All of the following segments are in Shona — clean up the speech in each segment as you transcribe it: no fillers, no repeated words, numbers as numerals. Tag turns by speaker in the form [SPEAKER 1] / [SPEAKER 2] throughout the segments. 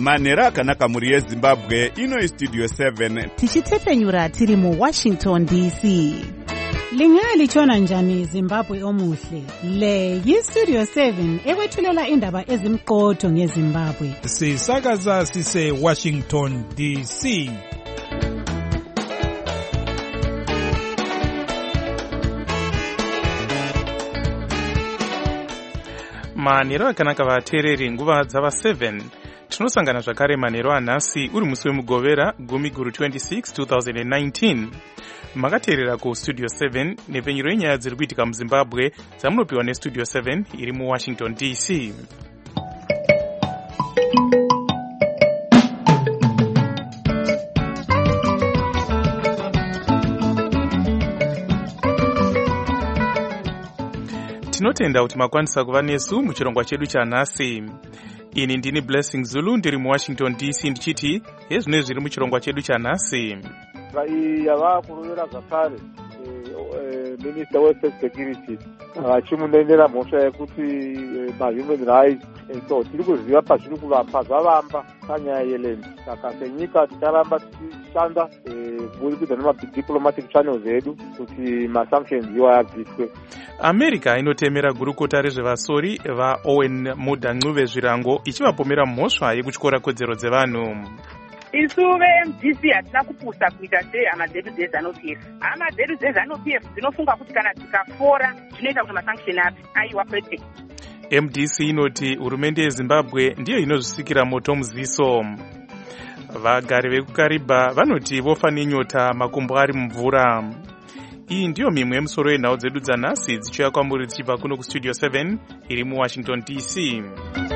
[SPEAKER 1] manhero akanaka mhuri yezimbabwe. Ino Studio 7
[SPEAKER 2] tichitepenyura tiri muWashington DC.
[SPEAKER 3] Lingalitshona njani Zimbabwe omuhle? Le yiStudio 7 ekwethulela indaba ezimqotho ngeZimbabwe.
[SPEAKER 4] Sisakaza sise Washington DC.
[SPEAKER 5] Manhero akanaka vateereri, nguva dzava 7 tinosangana zvakare manhero anhasi uri musi wemugovera 10/26 2019. Makateerera kuStudio 7 nepenyero yenyaya dziri kuitika muZimbabwe dzamunopiwa neStudio 7 iri muWashington DC. Tinotenda kuti makwanisa kuva nesu muchirongwa chedu chanhasi. Ini ndini Blessing Zulu ndiri muWashington DC ndichiti hezvino zviri muchirongwa chedu chanhasi.
[SPEAKER 6] Yava kurovera zvakare Minister weState Security achimunenera mhosva yekuti mahuman rights so tiri kuziva pazviri kuvamba zvavamba panyaya yeland. Saka senyika ticharamba tichishanda kubudikidza nemadiplomatic channels edu kuti masanctions iwa yabviswe.
[SPEAKER 5] America inotemera gurukota rezvevasori vaOwen Mudanguve Zvirango ichivapomera mhosva yekutyora kodzero dzevanhu.
[SPEAKER 7] Isu veMDC hatina kupusa kuita sehama dzedu dzeZANU-PF. Hama dzedu dzeZANU-PF dzinofunga kuti kana tikafora zvinoita kuti masanction api aiwa kwete.
[SPEAKER 5] MDC inoti hurumende yeZimbabwe ndiyo inozvisikira moto muziso. Vagari vekuKariba vanoti vofa nenyota makumbo ari mumvura. Iyi ndiyo mimwe yemusoro yenhau dzedu dzanhasi dzichiuya kwamuri dzichibva kuno kuStudio 7 iri muWashington DC.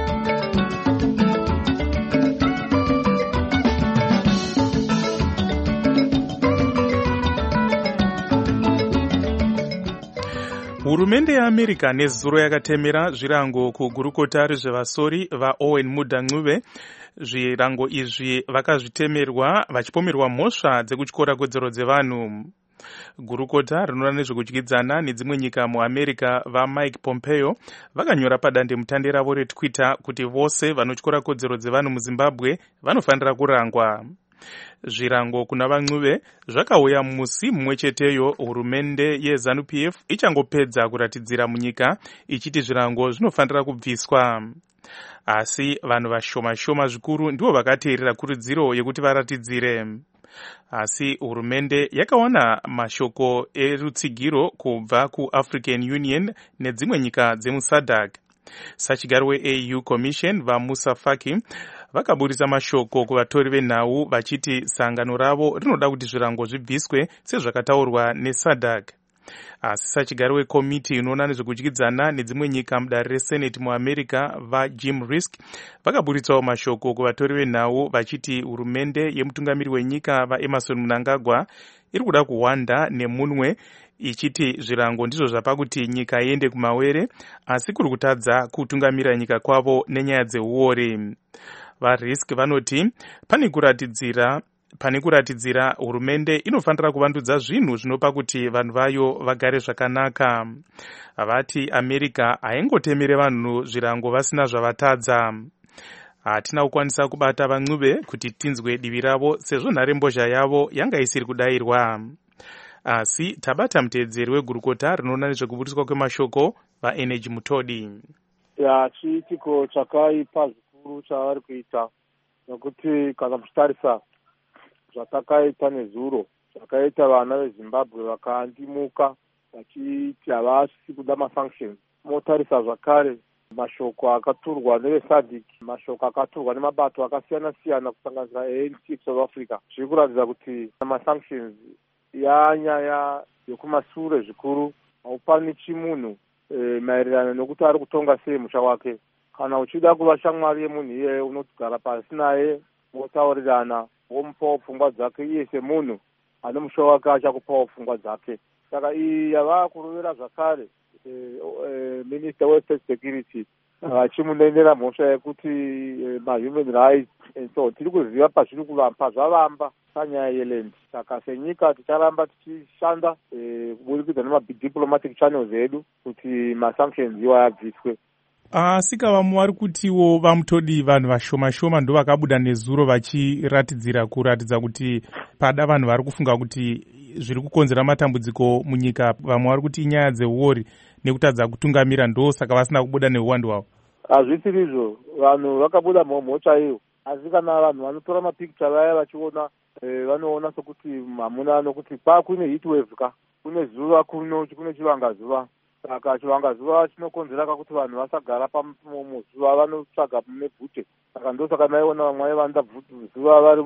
[SPEAKER 5] Hurumende yeAmerica nezuro yakatemera zvirango kugurukota rezvevasori vaOwen Mudanguve. Zvirango izvi vakazvitemerwa vachipomerwa mhosva dzekutyora kodzero dzevanhu. Gurukota rinoona nezvekudyidzana nedzimwe nyika muAmerica vaMike Pompeo vakanyora padandemutande ravo reTwitter kuti vose vanotyora kodzero dzevanhu muZimbabwe vanofanira kurangwa. Zvirango kuna vaNguve zvakauya musi mumwe cheteyo hurumende yeZANU-PF ichangopedza kuratidzira munyika ichiti zvirango zvinofanira kubviswa. Asi vanhu vashoma zvikuru ndivo vakateerera kurudziro yekuti varatidzire. Asi hurumende yakawana mashoko erutsigiro kubva kuAfrican Union nedzimwe nyika dzemuSADC. Sachigaro weAU Commission vaMusa Faki vakaburitsa mashoko kuvatori venhau vachiti sangano ravo rinoda kuti zvirango zvibviswe sezvakataurwa neSADC. Asi sachigaro wekomiti inoona nezvekudyidzana nedzimwe nyika mudare reSenate muAmerica vaJim Risk vakaburitsawo mashoko kuvatori venhau vachiti hurumende yemutungamiri wenyika vaEmerson Mnangagwa iri kuda kuhwanda nemunwe ichiti zvirango ndizvo zvapa kuti nyika iende kumawere asi kuri kutadza kutungamira nyika kwavo nenyaya dzeuori. VaRisk vanoti pane kuratidzira hurumende inofanira kuvandudza zvinhu zvinopa kuti vanhu vayo vagare zvakanaka. Vati America haingotemere vanhu zvirango vasina zvavatadza. Hatina kukwanisa kubata vaNguve kuti tinzwe divi ravo sezvo nharembozha yavo yanga isiri kudayirwa. Asi tabata muteedzeri wegurukota rinoona nezvekuburiswa kwemashoko vaEnergy Mutodi.
[SPEAKER 6] Chiitiko chakaipa zvikuru chavari kuita nokuti kana muchitarisa zvatakaita nezuro zvakaita vana veZimbabwe vakandimuka vachiti havasi kuda masanctions. Motarisa zvakare mashoko akaturwa neveSADC, mashoko akaturwa nemabato akasiyana siyana kusanganisira ANC South Africa zviri kuratidza kuti masanctions yanyaya yekumashure zvikuru. Haupani chimunhu maererano nokuti ari kutonga sei musha wake. Kana uchida kuva shamwari yemunhu iye unogara pasi naye motaurirana womupawo pfungwa dzake iye semunhu ane musha wake achakupawo pfungwa dzake. Saka iyi yava kurovera zvakare Minister weState Security achimunenera mhosva yekuti mahuman rights so tiri kuziva pazviri kuvamba zvavamba panyaya yeland. Saka senyika ticharamba tichishanda kubudikidza nemadiplomatic channels edu kuti masanctions iwa yabviswe.
[SPEAKER 5] Asika vamwe vari kutiwo vamutodi vanhu vashoma-shoma ndo vakabuda nezuro kuratidza kuti pada vanhu vari kufunga kuti zviri kukonzera matambudziko munyika. Vamwe vari kuti inyaya dzeuori nekutadza kutungamira, ndo saka vasina kubuda neuwandu hwavo.
[SPEAKER 6] Hazvisiri izvo, vanhu vakabuda mhomho chaiyo, asi kana vanhu vanotora mapikicha vaya vachiona vanoona sokuti hamuna, nokuti kune heatwave kune zuva kune chivangazuva. Saka chivangazuva chinokonzera kuti vanhu vasagara pamuzuva, vanotsvaga nebvute. Saka ndosaka maiona vamwe vaivanda zuva vari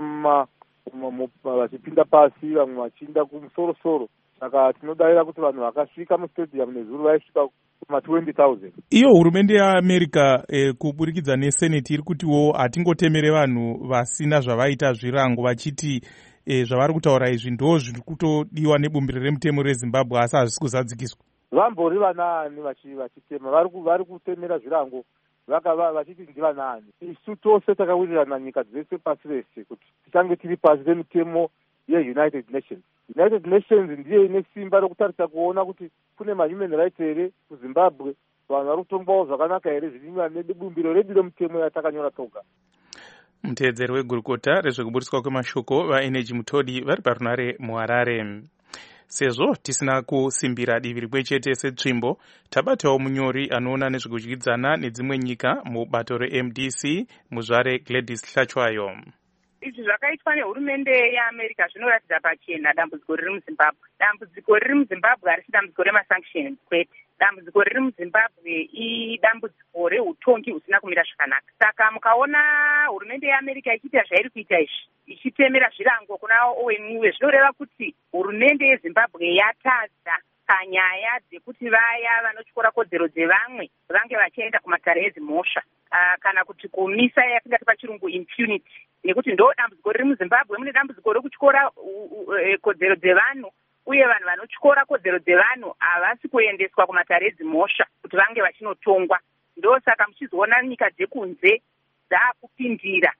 [SPEAKER 6] vachipinda pasi, vamwe vachiinda kumusoro-soro. Saka tinodavira kuti vanhu vakasvika mustadium nezuro vaisvika kuma-20,000.
[SPEAKER 5] Iyo hurumende yeAmerica kuburikidza neseneti iri kutiwo hatingotemere vanhu vasina zvavaita zvirango, vachiti zvavari kutaura izvi ndo zviri kutodiwa nebumbiro remutemo reZimbabwe, asi hazvisi kuzadzikiswa.
[SPEAKER 6] Vambori vanaani vachitema, vari kutemera zvirango vachiti ndivanaani. Isu tose takawirirana nyika dzese pasi rese kuti tichange tiri pasi remutemo yeUnited Nations. United Nations ndiye ine simba rokutarisa kuona kuti kune mahuman rights here kuZimbabwe, vanhu vari kutongwawo zvakanaka here zviringa nebumbiro redu remutemo yatakanyora toga.
[SPEAKER 5] Muteedzeri wegurukota rezvekuburiswa kwemashoko vaeneji Mutodi vari parunare muHarare. Sezvo tisina kusimbira divi rimwe chete setsvimbo, tabatawo munyori anoona nezvekudyidzana nedzimwe nyika mubato reMDC, muzvare Gladys Hlachwayo.
[SPEAKER 7] Izvi zvakaitwa nehurumende yeAmerica zvinoratidza pachena dambudziko riri muZimbabwe. Dambudziko riri muZimbabwe harisi dambudziko remasanctions kwete. Dambudziko riri muZimbabwe idambudziko reutongi husina kumira zvakanaka. Saka mukaona hurumende yeAmerica ichiita zvairi kuita izvi, ichitemera zvirango kuna ONU, zvinoreva kuti hurumende yeZimbabwe yatadza panyaya dzekuti vaya vanotyora kodzero dzevamwe vange vachienda kumatare ezimhosva, kana kuti kumisa yatingati pachirungu impunity, nekuti ndo dambudziko riri muZimbabwe. Mune dambudziko rekutyora kodzero dzevanhu, uye vanhu vanotyora kodzero dzevanhu havasi kuendeswa kumatare edzimhosva kuti vange vachinotongwa. Ndo saka muchizoona nyika dzekunze dzaakupindira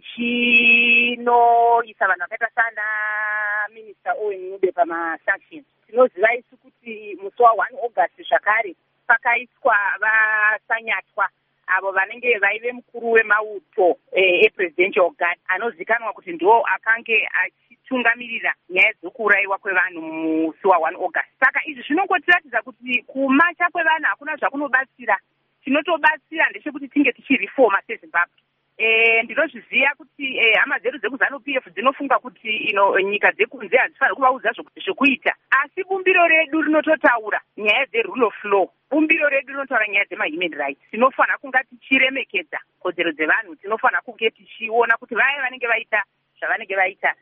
[SPEAKER 7] dzichinoisa vanhu vakaita sana minista ONU pamasanctions. Tinoziva isu kuti musi wa1 August zvakare pakaiswa vasanyatwa avo vanenge vaive mukuru wemauto epresidential guard, anozikanwa kuti ndo akange achitungamirira nyaya dzokuurayiwa kwevanhu musi wa1 August. Saka izvi zvinongotiratidza kuti kumacha kwevanhu hakuna zvakunobatsira. Chinotobatsira ndechekuti tinge tichirifoma seZimbabwe. Ndinozviziva kuti hama dzedu dzekuZANU-PF dzinofunga kuti nyika dzekunze hadzifaniri kuvaudza zvokuita, asi bumbiro redu rinototaura nyaya dzerule of law. Bumbiro redu rinotaura nyaya dzemahuman rights. Tinofanira kunga tichiremekedza kodzero dzevanhu, tinofanira kunge tichiona kuti vaya vanenge vaita zvavanenge vaita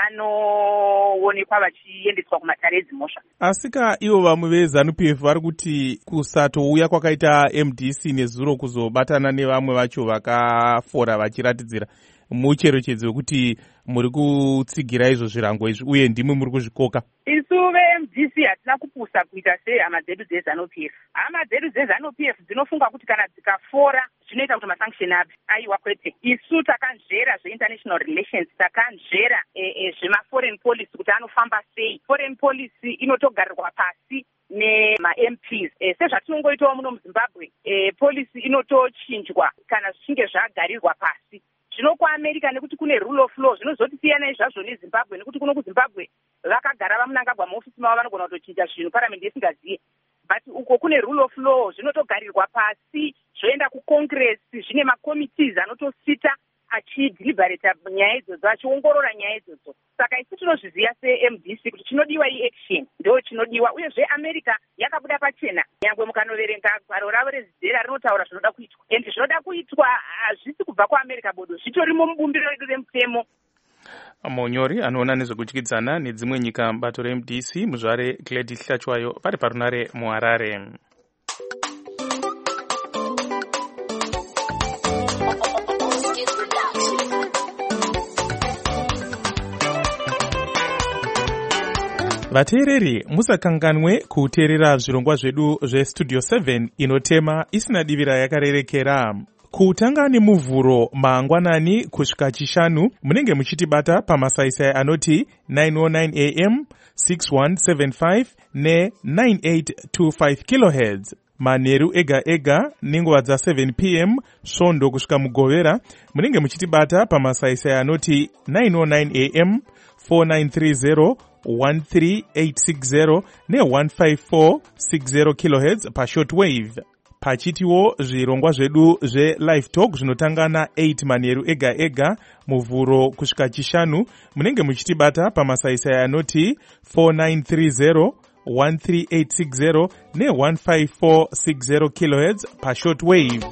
[SPEAKER 7] vanoonekwa vachiendeswa kumatare edzimhosva. Asika
[SPEAKER 5] ivo vamwe veZANU-PF vari kuti kusatouya kwakaita MDC nezuro kuzobatana nevamwe vacho vakafora vachiratidzira mucherechedzo wekuti muri kutsigira izvo zvirango izvi uye ndimwe muri kuzvikoka.
[SPEAKER 7] Isu veMDC hatina kupusa kuita sehama dzedu dzeZANU-PF. Hama dzedu dzeZANU-PF dzinofunga kuti kana dzikafora zvinoita kuti masanction api. Aiwa kwete. Isu takanzvera zveinternational relations, takanzvera zvemaforeign policy kuti anofamba sei. Foreign policy inotogarirwa pasi nema-MPs. Sezvatinongoitawo muno muZimbabwe, policy inotochinjwa kana zvichinge zvagarirwa pasi. Zvino kuAmerica nekuti kune rule of law zvinozotosiyana izvazvo neZimbabwe, nekuti kuno kuZimbabwe vakagara vamunangagwa maofisi mavo vanogona kutochinja zvinhu parliament isingaziye. But uko kune rule of law zvinotogarirwa pasi, zvoenda kuCongress, zvine makomitees anotosita achidhiliberata nyaya idzodzo, achiongorora nyaya idzodzo. Saka isu tinozviziva seMDC kuti chinodiwa action ndo chinodiwa, uyezve America yakabuda pachena. Nyangwe mukanoverenga gwaro ravo rezizera rinotaura zvinoda kuitwa, ende zvinoda kuitwa hazvisi kubva kuAmerica bodo, zvitorimo mubumbiro redu remutemo.
[SPEAKER 5] Munyori anoona nezvekudyidzana nedzimwe nyika mubato reMDC, muzvare Gladys Hlachwayo vari parunare muHarare. Vateereri, musakanganwe kuteerera zvirongwa zvedu zveStudio 7 inotema isina divira yakarerekera. Kutanga nemuvhuro mangwanani kusvika chishanu munenge muchitibata pamasaisai anoti 909 AM, 6175 ne 9825 kHz. manheru ega ega nenguva dza7 pm svondo kusvika mugovera. Munenge muchitibata pamasaisai anoti 909 am 4930 13860 ne15460 kHz pashortwave. Pachitiwo zvirongwa zvedu zve-live talk zvinotanga na8 manheru ega ega muvhuro kusvika chishanu. Munenge muchitibata pamasaisai anoti 4930 13860 ne15460 kHz pashortwave.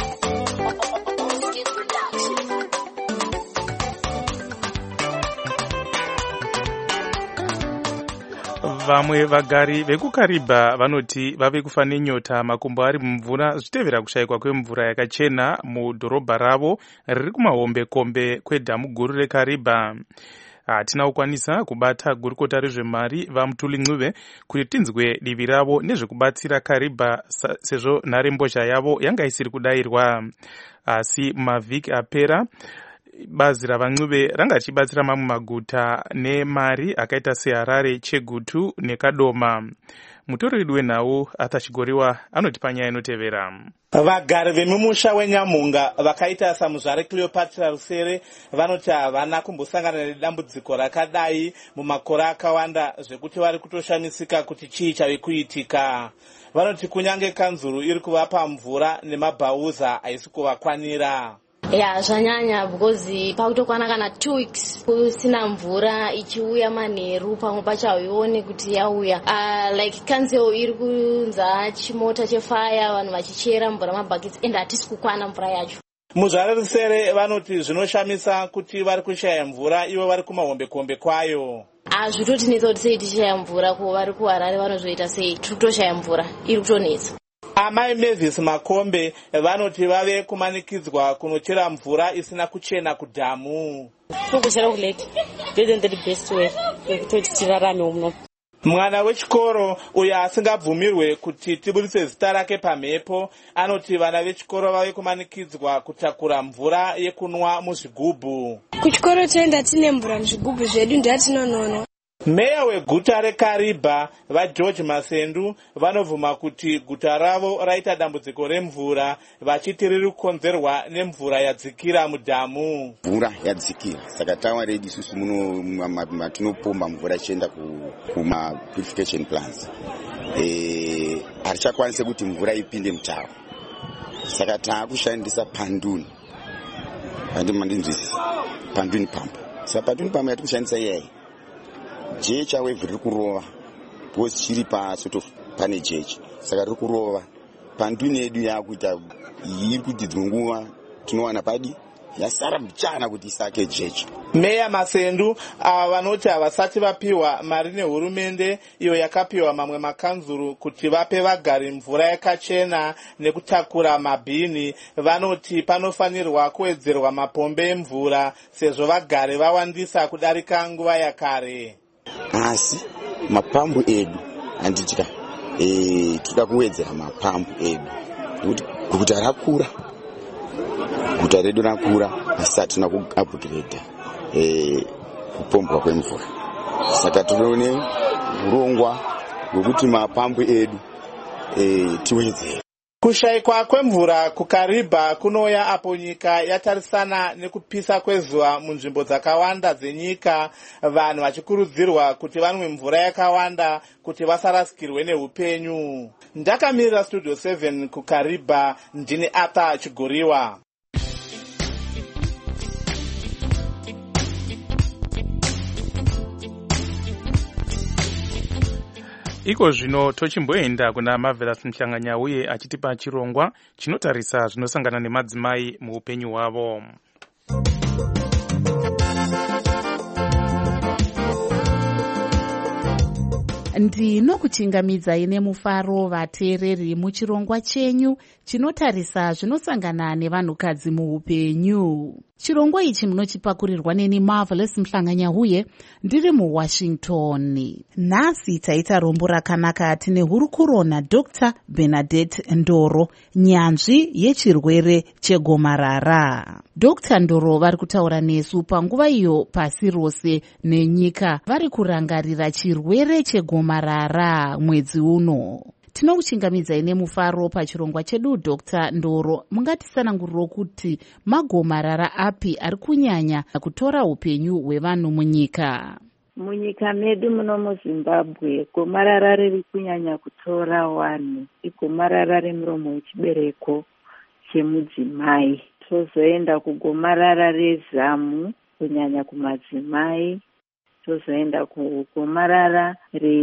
[SPEAKER 5] Vamwe vagari vekukaribha vanoti vave kufa nenyota makumbo ari mumvura zvichitevera kushayikwa kwemvura yakachena mudhorobha ravo riri kumahombekombe kwedhamu guru rekaribha. Hatina kukwanisa kubata gurukota rezvemari vaMutuli Ncube kuti tinzwe divi ravo nezvekubatsira Karibha sezvo nharembozha yavo yanga isiri kudayirwa. Asi mavhiki apera bazi ravaNcube ranga richibatsira mamwe maguta nemari akaita seHarare, Chegutu neKadoma. Mutori wedu wenhau Arthur Chigoriwa anoti panyaya inotevera.
[SPEAKER 8] Vagari vemumusha weNyamunga vakaita samuzvare Cleopatra Rusere vanoti havana kumbosangana nedambudziko rakadai mumakore akawanda zvekuti vari kutoshamisika kuti chii chave kuitika. Vanoti kunyange kanzuru iri kuvapa mvura nemabhauza haisi kuvakwanira.
[SPEAKER 9] Zvanyanya because pakutokwana kana 2 weeks kusina mvura ichiuya manheru pamwe pacho hauioni kuti yauya. Like kanzeo iri kunza chimota chefire vanhu vachichera mvura mabhaketi ende hatisi kukwana mvura yacho.
[SPEAKER 8] Muzvare Rusere vanoti zvinoshamisa kuti vari kushaya mvura ivo vari kumahombekombe kwayo.
[SPEAKER 9] Zvitotinetsa kuti sei tichaya mvura ko vari kuHarare vanozoita sei tiri kutoshaya mvura iri kutonetsa.
[SPEAKER 8] Amai Mavis Makombe vanoti vave kumanikidzwa kunochera mvura isina kuchena kudhamu.
[SPEAKER 10] Kuchera kuleki isn't the best way yekuti tirarame muno.
[SPEAKER 8] Mwana wechikoro uyo asingabvumirwe kuti tibudise zita rake pamhepo anoti vana vechikoro vave kumanikidzwa kutakura mvura yekunwa muzvigubhu.
[SPEAKER 11] Kuchikoro toenda tine mvura muzvigubhu zvedu ndatinonono.
[SPEAKER 8] Meya weguta reKaribha vaGeorge Masendu vanovhuma kuti guta ravo raita dambudziko remvura vachiti riri kukonzerwa nemvura yadzikira mudhamu.
[SPEAKER 12] Mvura yadzikira saka tawa redu isusu muno matinopomba mvura ichienda kuma purification plants. Harichakwanise kuti mvura ipinde mutawa. Saka taakushandisa panduni. Mandinzwisisa. Panduni pump. Saka panduni pump yatikushandisa iyai. Jecha wave riri kurova because chiri sort of pane jecha saka riri kurova panduni yedu yakuita iri kudzidzwa nguva tinowana padi yasara mchana kuti isake jecha.
[SPEAKER 8] Meya Masendu vanoti havasati vapiwa mari nehurumende iyo yakapiwa mamwe makanzuru kuti vape vagari mvura yakachena nekutakura mabhini. Vanoti panofanirwa kuwedzerwa mapombe emvura sezvo vagari vawandisa kudarika nguva yakare.
[SPEAKER 12] Asi mapambu edu anditya tida kuwedzera mapambu edu kuti guta rakura, guta redu rakura asi hatina kuupgrade kupombwa kwemvura. Saka tinoone urongwa hwekuti mapambu edu tiwedzere.
[SPEAKER 8] Kushayikwa kwemvura kuKaribha kunouya apo nyika yatarisana nekupisa kwezuva munzvimbo dzakawanda dzenyika, vanhu vachikurudzirwa kuti vanwe mvura yakawanda kuti vasarasikirwe neupenyu. Ndakamirira Studio 7 kuKaribha, ndini Arthur Chigoriwa.
[SPEAKER 5] Iko zvino tochimboenda kuna Marvelous Mhlanganyauye achitipa chirongwa chinotarisa zvinosangana nemadzimai muupenyu hwavo.
[SPEAKER 2] Ndinokuchingamidzai nemufaro vateereri muchirongwa chenyu chinotarisa zvinosangana nevanhukadzi muupenyu. Chirongwa ichi munochipakurirwa neni Marvelous Mhlanganyauye ndiri muWashington. Nhasi taita rombo rakanaka tine hurukuro naDr. Bernadette Ndoro, nyanzvi yechirwere chegomarara. Dr. Ndoro vari kutaura nesu panguva iyo pasi rose nenyika vari kurangarira chirwere chegomarara mwedzi uno. Tinokuchingamidzai nemufaro pachirongwa chedu. Dr. Ndoro, mungatisananguriro kuti magomarara api ari kunyanya kutora upenyu hwevanhu munyika?
[SPEAKER 13] Munyika medu muno muZimbabwe, gomarara riri kunyanya kutora vanhu igomarara remuromo wechibereko chemudzimai. Tozoenda kugomarara rezamu kunyanya kumadzimai. Tozoenda kugomarara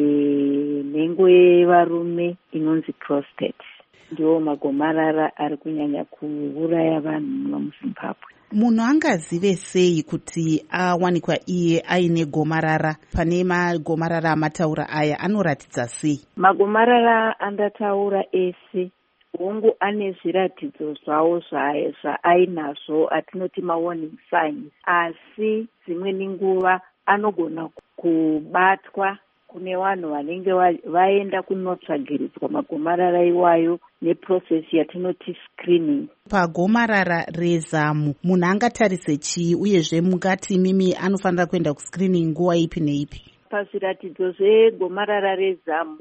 [SPEAKER 13] renhengo yevarume inonzi prostate. Ndiwo magomarara ari kunyanya kuuraya vanhu muno muZimbabwe.
[SPEAKER 2] Munhu angazive sei kuti awanikwa iye aine gomarara? Pane magomarara amataura aya anoratidza sei?
[SPEAKER 13] Magomarara andataura ese hongu ane zviratidzo zvawo zvaainazvo atinoti mawarning signs, asi dzimweni nguva anogona kubatwa kune vanhu vanenge vaenda kunotsvagiridzwa magomarara iwayo neprocess yatinoti screening.
[SPEAKER 2] Pagomarara rezamu munhu angatarise chii, uyezve mungati mimi anofanira kuenda kuscreening nguva ipi neipi?
[SPEAKER 13] Pazviratidzo zvegomarara rezamu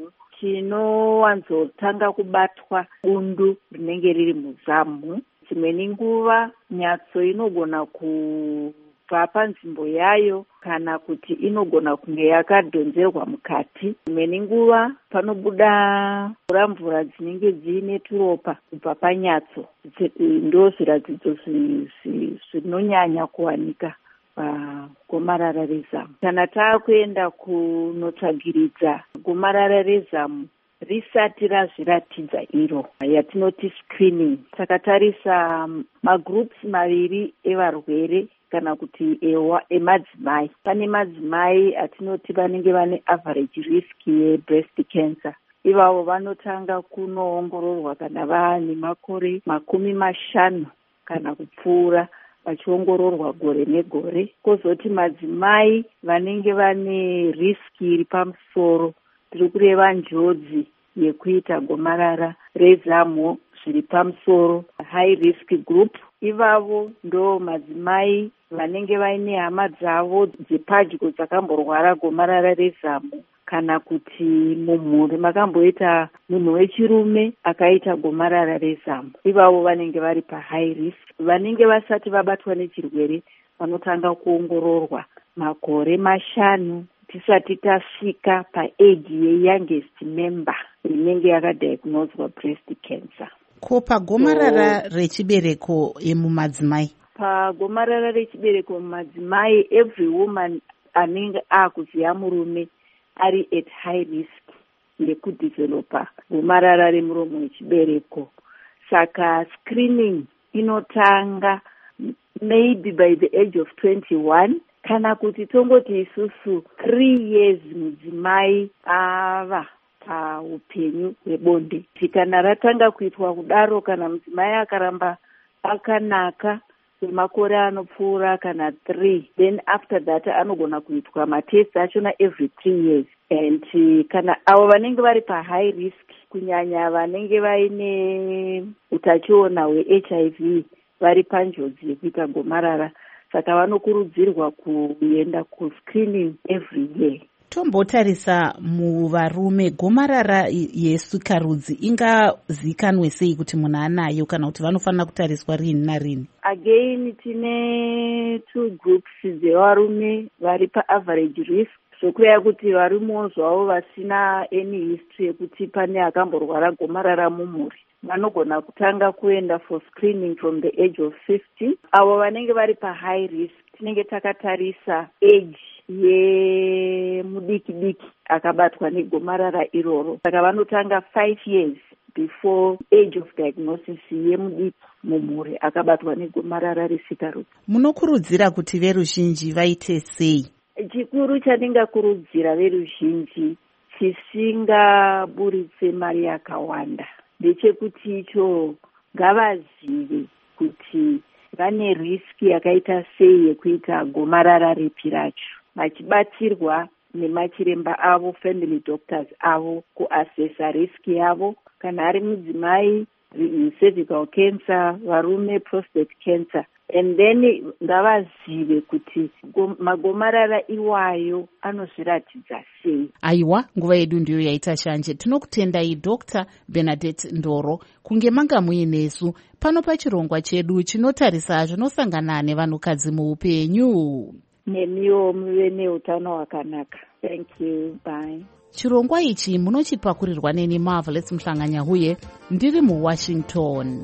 [SPEAKER 13] tinowanzotanga kubatwa bundu rinenge riri muzamu. Dzimweni nguva nyatso inogona kubva panzvimbo yayo kana kuti inogona kunge yakadhonzerwa mukati. Dzimweni nguva panobuda mvura dzinenge dziine turopa kubva panyatso. Ndo zviratidzo zvinonyanya kuwanika pagomarara rezamu. Kana taakuenda kunotsvagiridza gomarara rezamu risati razviratidza iro yatinoti screening, takatarisa magroups maviri evarwere kana kuti emadzimai. Pane madzimai atinoti vanenge vane average risk yebreast cancer. Ivavo vanotanga kunoongororwa kana vaane makore 50 kana kupfuura, vachiongororwa gore negore. Kozoti madzimai vanenge vane risk iri pamusoro, tiri kureva njodzi yekuita gomarara rezamu zviri pamusoro, high risk group. Ivavo ndo madzimai vanenge vaine hama dzavo dzepadyo dzakamborwara gomarara rezamu, kana kuti mumhuri makamboita munhu wechirume akaita gomarara rezamu. Ivavo vanenge vari pahigh risk. Vanenge vasati vabatwa nechirwere vanotanga kuongororwa makore 5 tisati tasvika paage yeyoungest member inenge yakadiagnoswa breast cancer.
[SPEAKER 2] Ko pagomarara rechibereko emumadzimai?
[SPEAKER 13] Pagomarara rechibereko mumadzimai, every woman anenge akuziya murume ari at high risk yekudevelopa gomarara remuromo wechibereko. Saka screening inotanga maybe by the age of 21, kana kuti tongoti isusu 3 years mudzimai ava paupenyu hwebonde. Kana ratanga kuitwa kudaro, kana mudzimai akaramba akanaka kwemakore anopfuura kana 3, then after that anogona kuitwa matest achona every 3 years. And kana avo vanenge vari pahigh risk, kunyanya vanenge vaine utachiona hweHIV, vari panjodzi yekuita gomarara, saka vanokurudzirwa kuenda kuscreening every year.
[SPEAKER 2] Tombotarisa muvarume, gomarara yesikarudzi ingazikanwe sei kuti munhu anayo, kana kuti vanofanira kutariswa rini narini?
[SPEAKER 13] Again, tine 2 groups dzevarume vari paaverage risk, zvokureva kuti varumewo zvavo vasina any history yekuti pane akamborwara gomarara mumhuri, vanogona kutanga kuenda for screening from the age of 50. Avo vanenge vari pahigh risk tinenge takatarisa age yemudiki-diki akabatwa negomarara iroro, saka vanotanga 5 years before age of diagnosis yemudiki mumhuri akabatwa negomarara resikarudzi.
[SPEAKER 2] Munokurudzira kuti veruzhinji vaite sei?
[SPEAKER 13] Chikuru chandingakurudzira veruzhinji chisingaburitse mari yakawanda ndechekuti icho ngavazive kuti vane riski yakaita sei yekuita gomarara ripi racho, vachibatsirwa nemachiremba avo, family doctors avo, kuasesa riski yavo. Kana ari mudzimai cervical cancer, varume prostate cancer. And then ngavazive kuti magomarara iwayo anozviratidza sei.
[SPEAKER 2] Aiwa, nguva yedu ndiyo yaita shanje. Tinokutendai Dr. Bernadette Ndoro kunge manga muinesu pano pachirongwa chedu chinotarisa zvinosangana nevanhukadzi muupenyu.
[SPEAKER 13] Nemiwo muve neutano hwakanaka. Thank you. Bye.
[SPEAKER 2] Chirongwa ichi munochipakurirwa neni Marvelous Mhlanganya huye ndiri muWashington.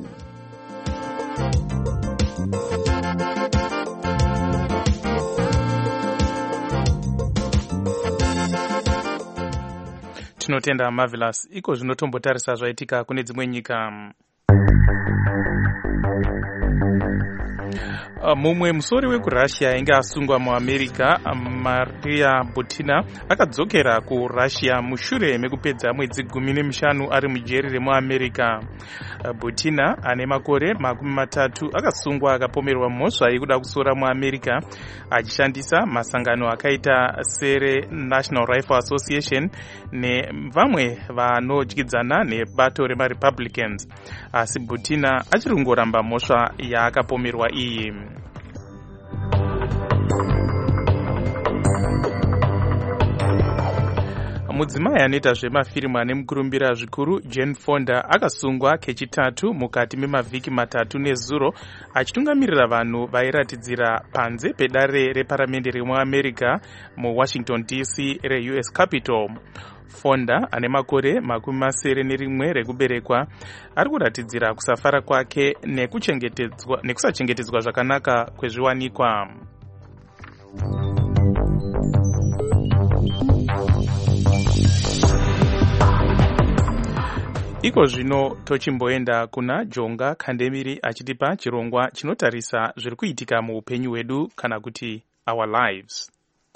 [SPEAKER 5] Tinotenda Marvelous. Iko zvinotombotarisa zvaitika kune dzimwe nyika. Mumwe musori wekurussia ainge asungwa muAmerica, Maria Butina, akadzokera kuRussia mushure mekupedza mwedzi 15 ari mujeri remuAmerica. Butina ane makore 30 akasungwa akapomerwa mhosva yekuda kusora muAmerica achishandisa masangano akaita sere National Rifle Association nevamwe vanodyidzana nebato remaRepublicans. Asi Butina achiri kungoramba mhosva yaakapomerwa iyi. Mudzimai anoita zvemafirimu ane mukurumbira zvikuru Jane Fonda akasungwa kechitatu mukati memavhiki 3 nezuro achitungamirira vanhu vairatidzira panze pedare reparamende remuAmerica muWashington DC reUS Capitol. Fonda ane makore 71 rekuberekwa ari kuratidzira kusafara kwake nekusachengetedzwa zvakanaka kwezviwanikwa. Iko zvino tochimboenda kuna Jonga Kandemiri achitipa chirongwa chinotarisa zviri kuitika muupenyu hwedu kana kuti our lives.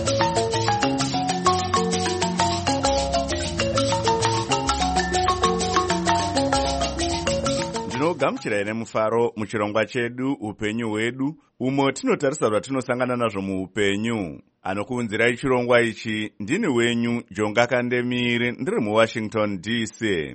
[SPEAKER 1] Ndinogamuchira ine mufaro muchirongwa chedu upenyu hwedu, umo tinotarisa zvatinosangana nazvo muupenyu. Anokuunzirai chirongwa ichi ndini wenyu Jonga Kandemiri, ndiri muWashington DC.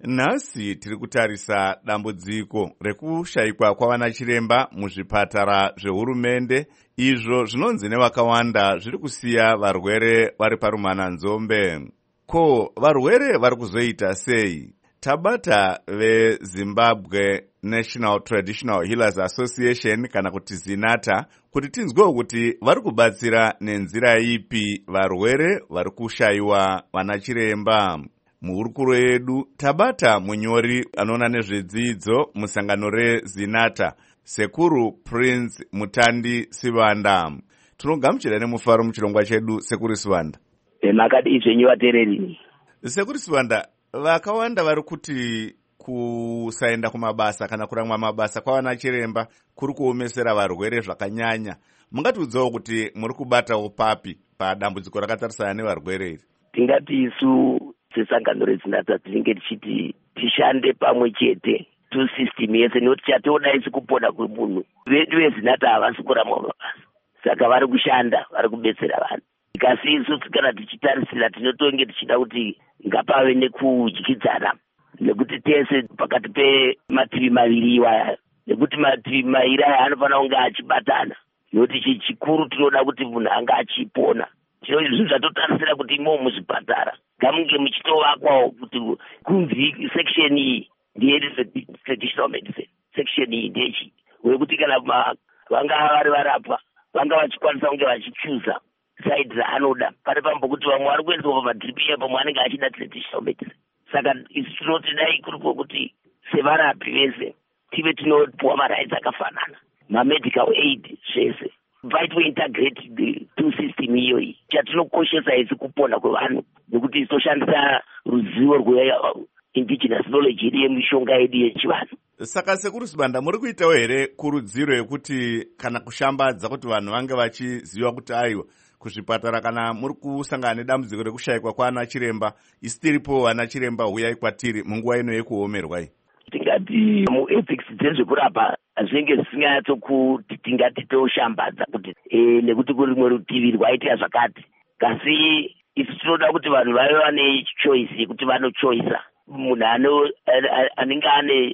[SPEAKER 1] Nhasi tiri kutarisa dambudziko rekushayikwa kwavanachiremba muzvipatara zvehurumende, izvo zvinonzi nevakawanda zviri kusiya varwere vari parumananzombe. Ko, varwere vari kuzoita sei? Tabata veZimbabwe National Traditional Healers Association kana kuti ZINATA kuti tinzwewo kuti vari kubatsira nenzira ipi varwere vari kushayiwa vanachiremba. Muhurukuro yedu Tabata munyori anoona nezvedzidzo musangano reZINATA, Sekuru Prince Mutandi Sivanda. Tinogamuchira nemufaro muchirongwa chedu Sekuru Sivanda.
[SPEAKER 14] Makadi izvenyu vateereri.
[SPEAKER 1] Sekuru Sivanda, vakawanda vari kuti kusaenda kumabasa kana kuramwa mabasa kwavanachiremba kuri kuomesera varwere zvakanyanya. Mungatiudzawo kuti muri kubatawo papi padambudziko rakatarisana nevarwere iri?
[SPEAKER 14] Tingati isu sesangano reZINATA tinenge tichiti tishande pamwe chete system yese, nekuti chatoda isi kupona kwemunhu. Vedu veZINATA havasi kuramwa mabasa, saka vari kushanda, vari kubetsera vanhu. Kasi isu kana tichitarisira tinotonge tichida kuti ngapave nekudyidzana, nekuti tese pakati pemativi maviri iwaya, nekuti mativi maviri aya anofanira kunge achibatana, nekuti chikuru tinoda kuti munhu anga achipona. Izvi zvatotarisira kuti imo muzvipatara ngamunge muchitovakwawo kuti kunzi section iyi ndeye-traditional medicine, section iyi ndechi, wekuti kana vanga vari varapwa vanga vachikwanisa kunge vachichuza side raanoda, pane pambokuti vamwe vari kuendeswa pamadrip iya pamwe anenge achida traditional medicine. Saka isi tinoti dai kuripo kuti sevarapi vese tive tinopuwa marights akafanana, mamedical aid zvese, paitwe integrate the two system iyoyi. Chatinokoshesa isi kupona kwevanhu nekuti toshandisa ruzivo rwe-indigenous knowledge yedu yemishonga yedu yechivanhu.
[SPEAKER 1] Saka Sekuru Sivanda, muri kuitawo here kurudziro yekuti kana kushambadza kuti vanhu vange vachiziva kuti aiwa kuzvipatara kana muri kusangana nedambudziko rekushayikwa kwaana chiremba, isi tiripo ana chiremba, huyai kwatiri munguva ino yekuomerwa iyi?
[SPEAKER 14] Tingati muethics dzezvekurapa zvinenge zvisinganyatsokuti tingati toshambadza kuti nekuti kuri rimwe rutivi rwaitira zvakati. Kasi isi tinoda kuti vanhu vave vane choice yekuti vanochoisa. Munhu anenge ane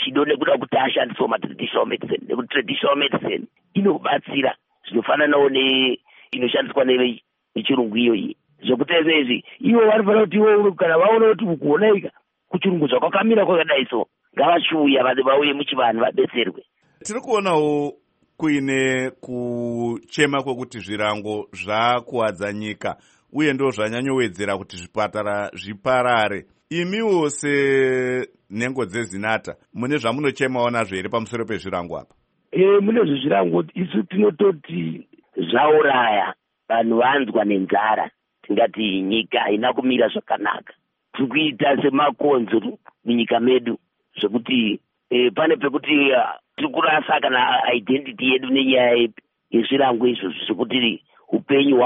[SPEAKER 14] chido nekuda kuti ashandiswa matraditional medicine, nekuti traditional medicine inobatsira zvinofananawo inoshandiswa nechirungu iyoyi. Zvekuti izvi ivo varifanira kuti ivo kana vaona kuti kuonaika kuchirungu zvakakamira kwakadai so ngavachiuya vauye muchivanhu vadetserwe.
[SPEAKER 1] Tiri kuonawo kuine kuchema kwekuti zvirango zvakuwadza nyika uye ndo zvanyanyowedzera kuti zvipatara zviparare. Imiwo senhengo dzezinata mune zvamunochemawo nazvo here pamusoro pezvirango apa?
[SPEAKER 14] Mune zvezvirango isu tinototi zvauraya vanhu vanzwa nenzara, tingati nyika haina kumira zvakanaka. Tiri kuita semakonzo munyika medu zvekuti pane pekuti tiri kurasa kana identity yedu nenyaya yezvirango izvozvo zvekuti upenyu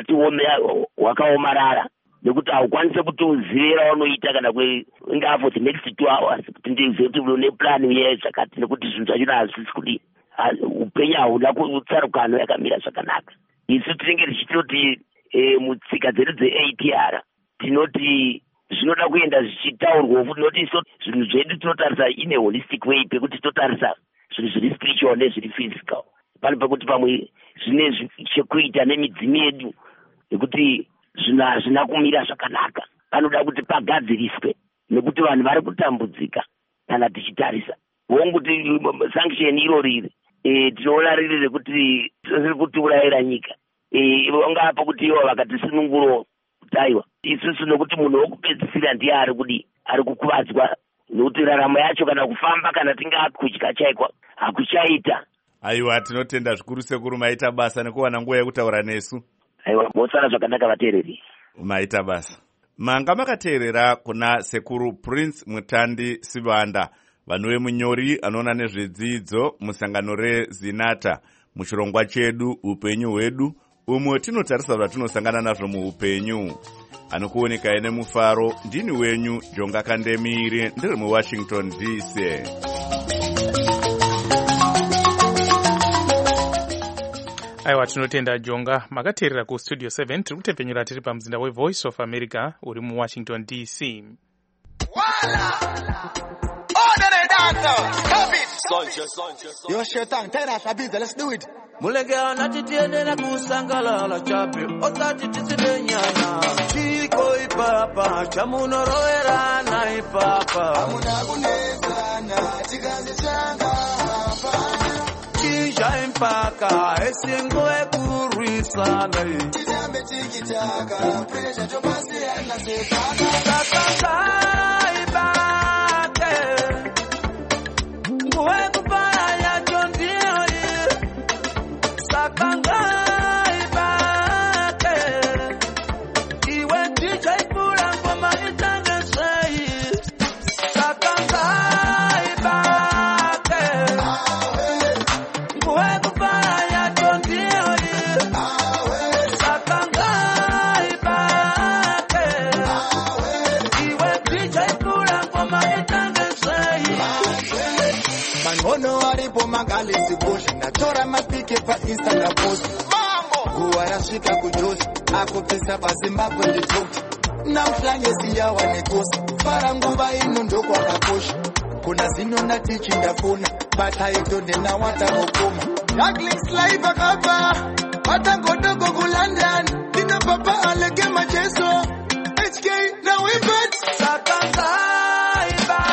[SPEAKER 14] hwakaomarara nekuti haukwanise kutozivira wanoita kana ingaa for the next 2 hours kuti ndizive kuti une plan yezvakati, nekuti zvinhu zvachona hazvisi kuti upenyu hauna kutsarukano yakamira zvakanaka. Isu tinenge tichitoti mutsika dzedu dze-APR tinoti zvinoda kuenda zvichitaurwa futi, noti zvinhu zvedu tinotarisa in a holistic way, pekuti totarisa zvinhu zviri spiritual nezviri physical. Pane pekuti pamwe zvine chekuita nemidzimu yedu nekuti zvinhu hazvina kumira zvakanaka, panoda kuti pagadziriswe nekuti vanhu vari kutambudzika kana tichitarisa. Wonguti sanction iro riri tinoona riri rekuti riri kutiurayira nyika. Vangapo kuti ivo vakatisununguro kutaiwa isusu, nokuti munhu wokupedzisira ndiye ari kukuvadzwa, nokuti raramo yacho kana kufamba kana tinga kudya chaikwa hakuchaita.
[SPEAKER 1] Aiwa, tinotenda zvikuru sekuru, maita basa nekuwana nguva yekutaura nesu.
[SPEAKER 14] Aiwa, mosara zvakanaka vateereri.
[SPEAKER 1] Maita basa. Manga makateerera kuna sekuru Prince Mutandi Sivanda, vanhu vemunyori anoona nezvedzidzo musangano rezinata muchirongwa chedu upenyu hwedu, umwe tinotarisa zvatinosangana nazvo muupenyu. Anokuonekai nemufaro, ndini wenyu Jonga Kandemire, ndiri muWashington DC.
[SPEAKER 5] Aiwa, tinotenda Jonga. Makateerera kustudio 7 tiri kutepfenyura tiri pamzinda weVoice of America uri muWashington DC.
[SPEAKER 15] Yo, Shetan, tell us, Abiza, let's do it.
[SPEAKER 16] Mulegea natitiende na kusangalala chapi otati tisidenyana chiko ipapa chamunoroera na ipapa amuna kunezana chikazi changa hapana chinja impaka esingo ekurwisana chidambe chikitaka presha chopasiyana sepaka sakangara ibake nguwe kupaya chondio sakangai bake iwe DJ pula ngoma itange sei sakangai bake nguwe kupaya chondio sakangai bake iwe DJ pula ngoma itange sei
[SPEAKER 15] mangono aripo magalisi bush natora mapike pa Instagram post mambo huwarashika kujosi akupesa pa Zimbabwe nditoti namhlanje siyawa nekosi para nguva ino ndokwakakosha kuna zino natichi ndafuna bataito ndenawatangokoma Douglas live akapa watangodogo kuLondon nina papa alege macheso HK na wibet
[SPEAKER 16] sakangai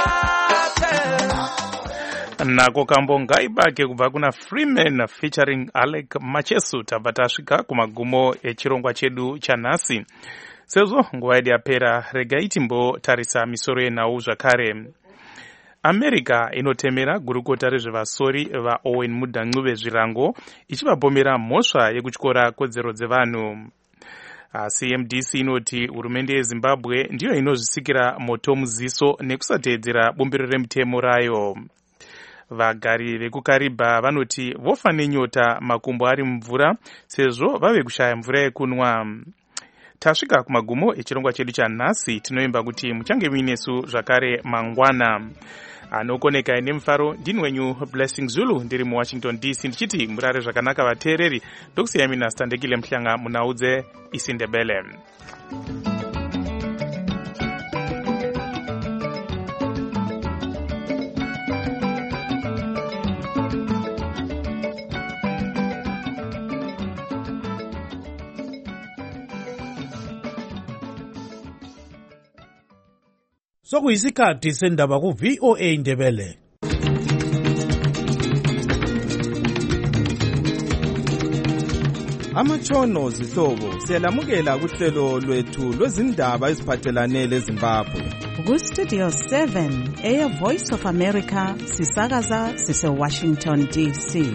[SPEAKER 5] nako kambongai bake kubva kuna Freeman featuring Alec Macheso. Tabva tasvika kumagumo echirongwa chedu chanhasi. Sezvo nguva yedu yapera, regai timbotarisa misoro yenhau zvakare. America inotemera gurukota rezvevasori vaOwen Mudang'uve zvirango ichivapomera mhosva yekutyora kodzero dzevanhu. CMDC inoti hurumende yeZimbabwe ndiyo inozvisikira moto muziso nekusateedzera bumbiro remutemo rayo. Vagari vekuKariba vanoti vofa nenyota makumbo ari mumvura sezvo vave kushaya mvura yekunwa. Tasvika kumagumo echirongwa chedu chanhasi, tinoimba kuti muchange muinesu zvakare mangwana. Anokonekai nemufaro, ndini wenyu Blessing Zulu, ndiri muWashington DC ndichiti murare zvakanaka vateereri. Ndokusiyamina Standekile Mhlanga munaudze isindebele.
[SPEAKER 4] Sokuyisikhathi sendaba ku VOA Indebele.
[SPEAKER 17] Amatshono zihlobo siyalamukela kuhlelo lwethu lwezindaba eziphathelane leZimbabwe.
[SPEAKER 18] Ku-Studio 7 Air Voice of America sisakaza sise-Washington DC.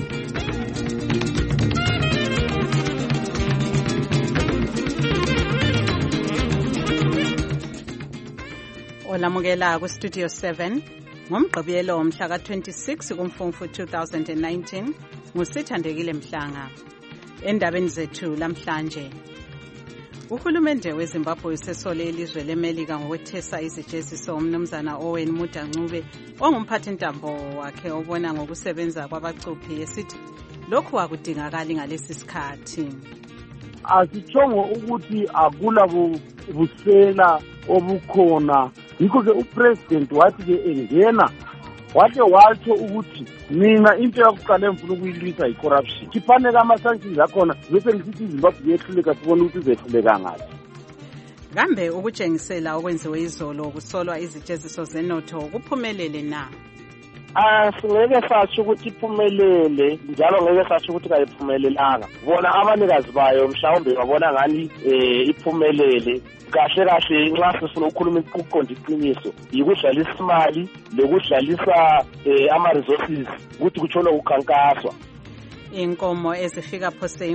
[SPEAKER 18] Olamukela ku-Studio 7 ngomgqibelo mhla ka-26 kuMfumfu 2019 nguSithandekile Mhlanga. Endabeni zethu lamhlanje, uhulumende weZimbabwe usesole ilizwe leMelika ngokwethesa izijeziso umnumzana Owen Mudda Ncube ongumphathintambo wakhe obona ngokusebenza kwabacuphi esithi lokhu akudingakali ngalesi sikhathi.
[SPEAKER 6] Asitshongo ukuthi akula busela obukhona, yikho-ke upresident wathi-ke engena wathi watsho ukuthi mina into yokuqala emfuna ukuyilwisa yi-corruption. Kufanele ama-sanctions akhona bese ngisithi iZimbabwe yehluleka sibone ukuthi izehluleka ngathi.
[SPEAKER 18] Kambe ukutshengisela okwenziwe izolo kusolwa izijeziso zenotho kuphumelele na?
[SPEAKER 6] Singeke satsho ukuthi iphumelele njalo ngeke satsho ukuthi kayiphumelelanga. Bona abanikazi bayo mhlawumbe babona ngani iphumelele. Kahle kahle nxa sifuna ukukhuluma ukuqonda iqiniso yikudlalisa imali lokudlalisa ama-resources ukuthi kutshona kukhankaswa.
[SPEAKER 18] Inkomo ezifika phose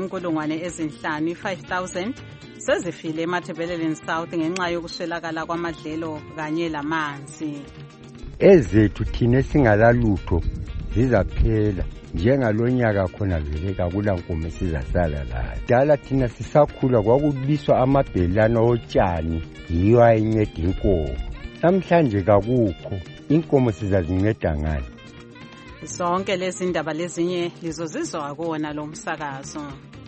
[SPEAKER 18] 5,000 sezifile eMatabeleland South ngenxa yokuswelakala kwamadlelo kanye lamanzi.
[SPEAKER 19] Ezethu thina singalalutho zizaphela njengalonyaka khona vele kakula nkomo sizasala layo. Dala thina sisakhula kwakubiswa amabhelana otshani yiyo ayinceda inkomo. Namhlanje kakukho, inkomo sizazinceda ngani?
[SPEAKER 18] Zonke lezi ndaba lezinye lizozizwa kuwona lo msakazo.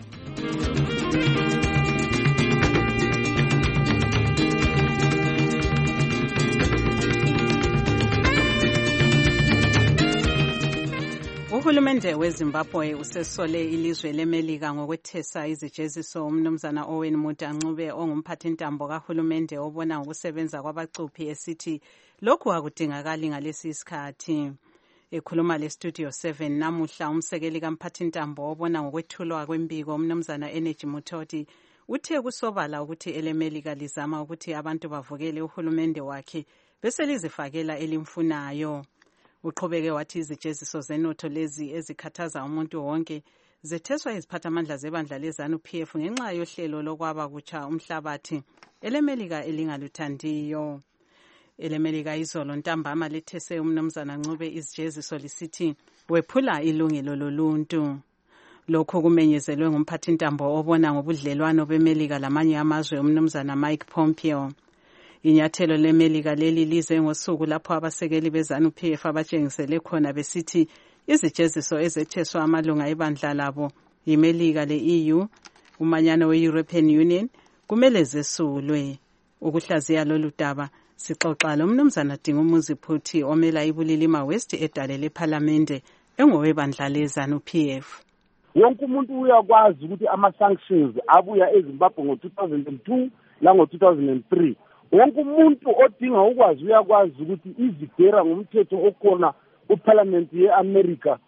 [SPEAKER 18] Uhulumende weZimbabwe usesole ilizwe leMelika ngokwethesa izijeziso umnumzana Owen Mudda Ncube ongumphathintambo kahulumende obona ngokusebenza kwabacuphi esithi lokhu akudingakali ngalesi isikhathi. Ekhuluma leStudio 7 namuhla umsekeli kamphathintambo obona ngokwethulwa kwembiko umnumzana Energy Mutoti uthe kusobala ukuthi eleMelika lizama ukuthi abantu bavukele uhulumende wakhe bese lizifakela elimfunayo. Uqhubeke wathi izijeziso zenotho lezi ezikhathaza umuntu wonke zetheswa iziphathamandla zebandla leZANU-PF ngenxa yohlelo lokwaba kutsha umhlabathi eleMelika elingaluthandiyo. EleMelika izolo ntambama lethese umnumzana Ncube izijeziso lisithi wephula ilungelo loluntu. Lokho kumenyezelwe ngumphathintambo obona ngobudlelwano beMelika lamanye amazwe umnumzana Mike Pompeo. Inyathelo leMelika leli lize ngosuku lapho abasekeli beZANU-PF abatshengisele khona besithi izijeziso ezetheswa amalunga ebandla labo yiMelika le-EU, umanyano we-European Union kumele zesulwe. Ukuhlaziya lolu daba sixoxa lo mnumzana Dingumuzi Phuthi omela iBulilima West edale lePhalamende engowebandla leZANU-PF.
[SPEAKER 6] Wonke umuntu uyakwazi ukuthi ama-sanctions abuya eZimbabwe ngo-2002 lango-2003. Wonke umuntu odinga ukwazi uyakwazi ukuthi izigera ngumthetho okhona kuParliament ye-America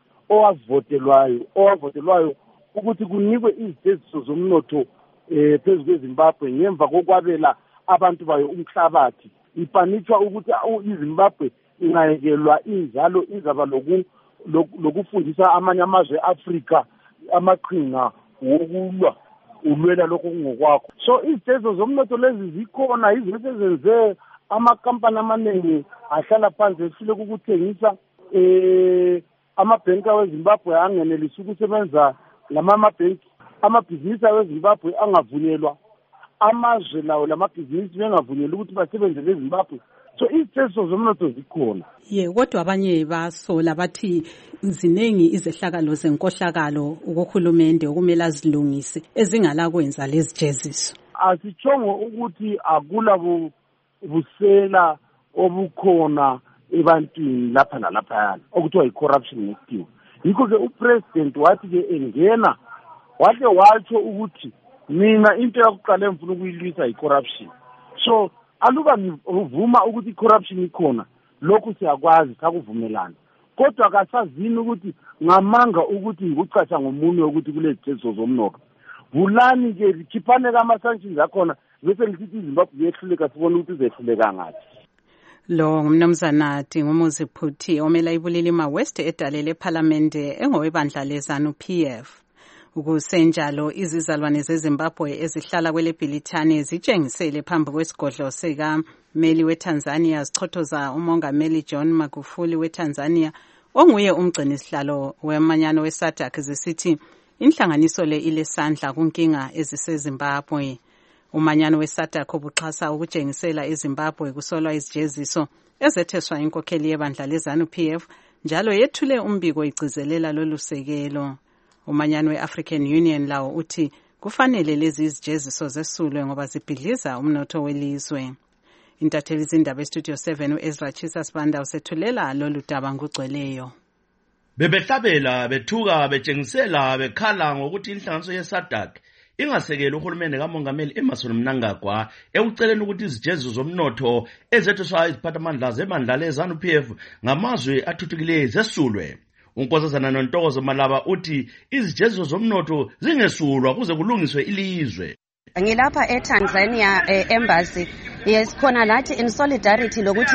[SPEAKER 6] owavotelwayo ukuthi kunikwe izijeziso zomnotho phezu kweZimbabwe ngemva kokwabela abantu bayo umhlabathi. Ipanitshwa ukuthi iZimbabwe ingayekelwa injalo izaba lokufundisa amanye amazwe e-Afrika amaqhinga ulwela lokho kungokwakho. So izijeziso zomnotho lezi zikhona izinto ezenze amakampani amaningi ahlala phansi ehlule ukuthengisa. Amabhenki weZimbabwe angenelisi ukusebenza lamabhenki. Amabhizinisi weZimbabwe angavunyelwa. Amazwe lawo lamabhizinisi bengavunyelwa ukuthi basebenze eZimbabwe. So izijeziso zomnotho zikhona.
[SPEAKER 18] Kodwa abanye basola bathi ziningi izehlakalo zenkohlakalo ukuhulumende okumele azilungise ezingalakwenza lezi jeziso.
[SPEAKER 6] Asitshongo ukuthi akula busela obukhona ebantwini lapha nalaphayana okuthiwa yi-corruption ngesikiwe. Yikho-ke upresident wathi-ke engena watsho ukuthi mina into yokuqala emfuna ukuyilwisa yi-corruption. So
[SPEAKER 20] aluba ngivuma ukuthi i-corruption ikhona lokhu siyakwazi sakuvumelana kodwa kasazini ukuthi ngamanga ukuthi ngikucatsha ngomunye ukuthi kulezi jeziso zomnotho vulani ke khiphane kama-sanctions akhona bese ngisithi iZimbabwe yehluleka sibone ukuthi izehluleka ngathi.
[SPEAKER 18] Lo ngumnumzana Dingumuzi Phuthi omela iBulilima West edalele eParliamente engowebandla leZANU-PF. Ukusenjalo izizalwane zeZimbabwe ezihlala kwele Bhilithane zitshengisele phambi kwesigodlo sikaMeli weTanzania zichothoza umongameli John Magufuli weTanzania onguye umgcini sihlalo wemanyano weSADC zisithi inhlanganiso le ilesandla kunkinga eziseZimbabwe. Umanyano weSADC obuxhasa ukutshengisela eZimbabwe kusolwa izijeziso ezetheswa inkokheli yebandla leZANU-PF njalo yethule umbiko igcizelela lolu sekelo. Umanyano we-African Union lawo uthi kufanele lezi izijeziso zesulwe ngoba zibhidliza umnotho welizwe. Intatheli zindaba eStudio 7 uEzra Chisa Sibanda usethulela lolu daba ngugcweleyo.
[SPEAKER 21] Bebehlabela bethuka betshengisela bekhala ngokuthi inhlanganiso yeSADC ingasekela uhulumende kamongameli Emmerson Mnangagwa ekuceleni ukuthi izijeziso zomnotho ezetheswa iziphathamandla zebandla leZANU-PF ngamazwe athuthukileyo zesulwe. Unkosazana Nontokozo Malaba uthi izijeziso zomnotho zingesulwa kuze kulungiswe ilizwe.
[SPEAKER 22] Ngilapha eTanzania embassy yesikhona lathi in solidarity lokuthi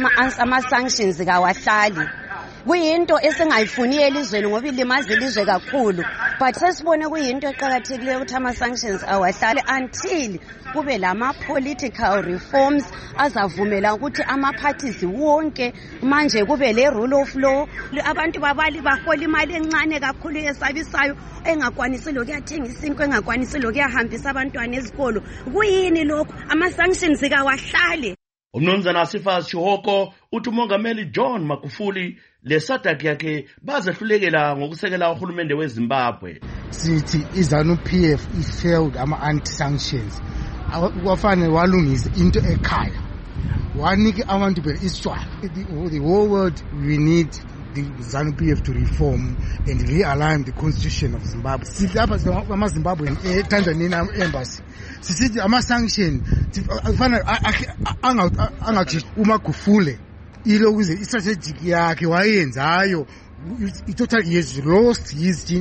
[SPEAKER 22] ama sanctions kawahlali. Kuyinto esingayifuniye elizweni ngoba ilimaza ilizwe kakhulu but sesibone kuyinto eqhakathekileyo ukuthi ama sanctions awahlali until kube lama political reforms azavumela ukuthi ama parties wonke manje kube le rule of law abantu babali bahola imali encane kakhulu esabisayo engakwanisi lokuyathenga inkwe engakwanisi lokuyahambisa abantwana ezikolo kuyini lokho ama sanctions kawahlali.
[SPEAKER 21] Umnumzana Sifas Chihoko uthi umongameli John Magufuli leSADC yakhe bazehlulekela ngokusekela uhulumende weZimbabwe.
[SPEAKER 23] Sithi iZANU-PF failed ama anti-sanctions. Wafanele walungisa into ekhaya. Wanike abantu isitshwala. The whole world we need the ZANU-PF to reform and realign the constitution of Zimbabwe. Sithi lapha amaZimbabwe eTanzania embassy. Sithi ama-sanction kufanele angathi uMagufuli ilokuze istrategic yakhe wayenzayo total has lost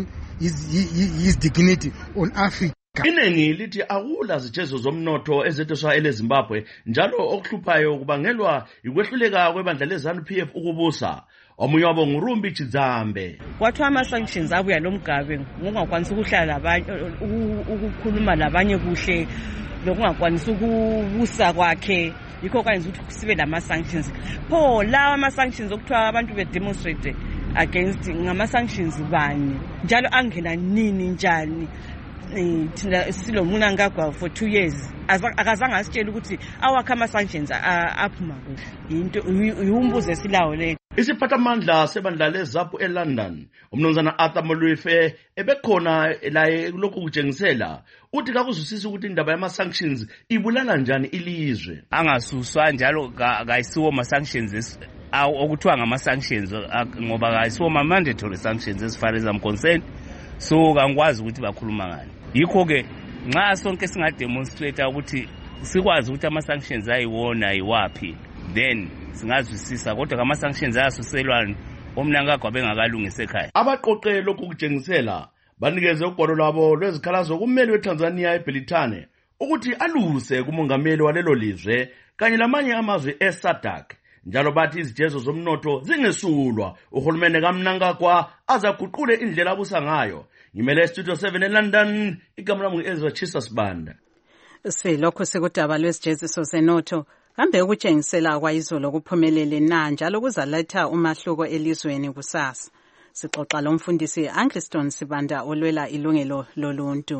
[SPEAKER 23] his dignity on Africa.
[SPEAKER 21] Iningi lithi akula zijezo zomnotho ezetheswa eleZimbabwe njalo okuhluphayo kubangelwa ikwehluleka kwebandla leZANU-PF ukubusa. Omunye wabo nguRumbi Chidzambe.
[SPEAKER 24] Kwathiwa ama-sanctions abuya lomgabe ngokungakwanisa ukuhlala labanye ukukhuluma labanye kuhle lokungakwanisa ukubusa kwakhe yikho kwenza ukuthi sibe lama-sanctions. Pho lawa ama-sanctions okuthiwa abantu be-demonstrate against ngama-sanctions bani njalo angena nini njani thina silo Mnangagwa for 2 years akazange asitshela ukuthi awakha ama-sanctions aphuma kuhle yinto umbuzo esilawo le.
[SPEAKER 21] Isiphathamandla sebandla leZAPU eLondon umnumzana Arthur Molwefe ebekhona la lokhu kutshengisela uthi kakuzwisisa ukuthi indaba yama-sanctions ibulala njani ilizwe.
[SPEAKER 25] Angasuswa njalo kayisiwo ma-sanctions okuthiwa ngama-sanctions ngoba kayisiwo ma-mandatory sanctions as far as I'm concerned, so kangikwazi ukuthi bakhuluma ngani. Yikho-ke nxa sonke singademonstrate ukuthi sikwazi ukuthi ama-sanctions ayiwona ayiwaphi then singazwisisa kodwa ama-sanctions ayasuselwa oMnangagwa bengakalungisa ekhaya.
[SPEAKER 21] Abaqoqe lokhu kutshengisela banikeze ugwalo lwabo lwezikhalazo kummeli weTanzania eBhilithane ukuthi aluse kumongameli walelo lizwe kanye lamanye amazwe eSADC njalo bathi izijezo zomnotho zingesulwa uhulumende kaMnangagwa azaguqule indlela abusa ngayo. Ngimele Studio 7 eLondon, igama lami nguEzra Chisa Sibanda.
[SPEAKER 18] Silokho sekudaba lwezijeziso zenotho kambe ukutshengisela kwayizolo kuphumelele na njalo kuzaletha umahluko elizweni kusasa. Sixoxa lo mfundisi Angliston Sibanda olwela ilungelo loluntu.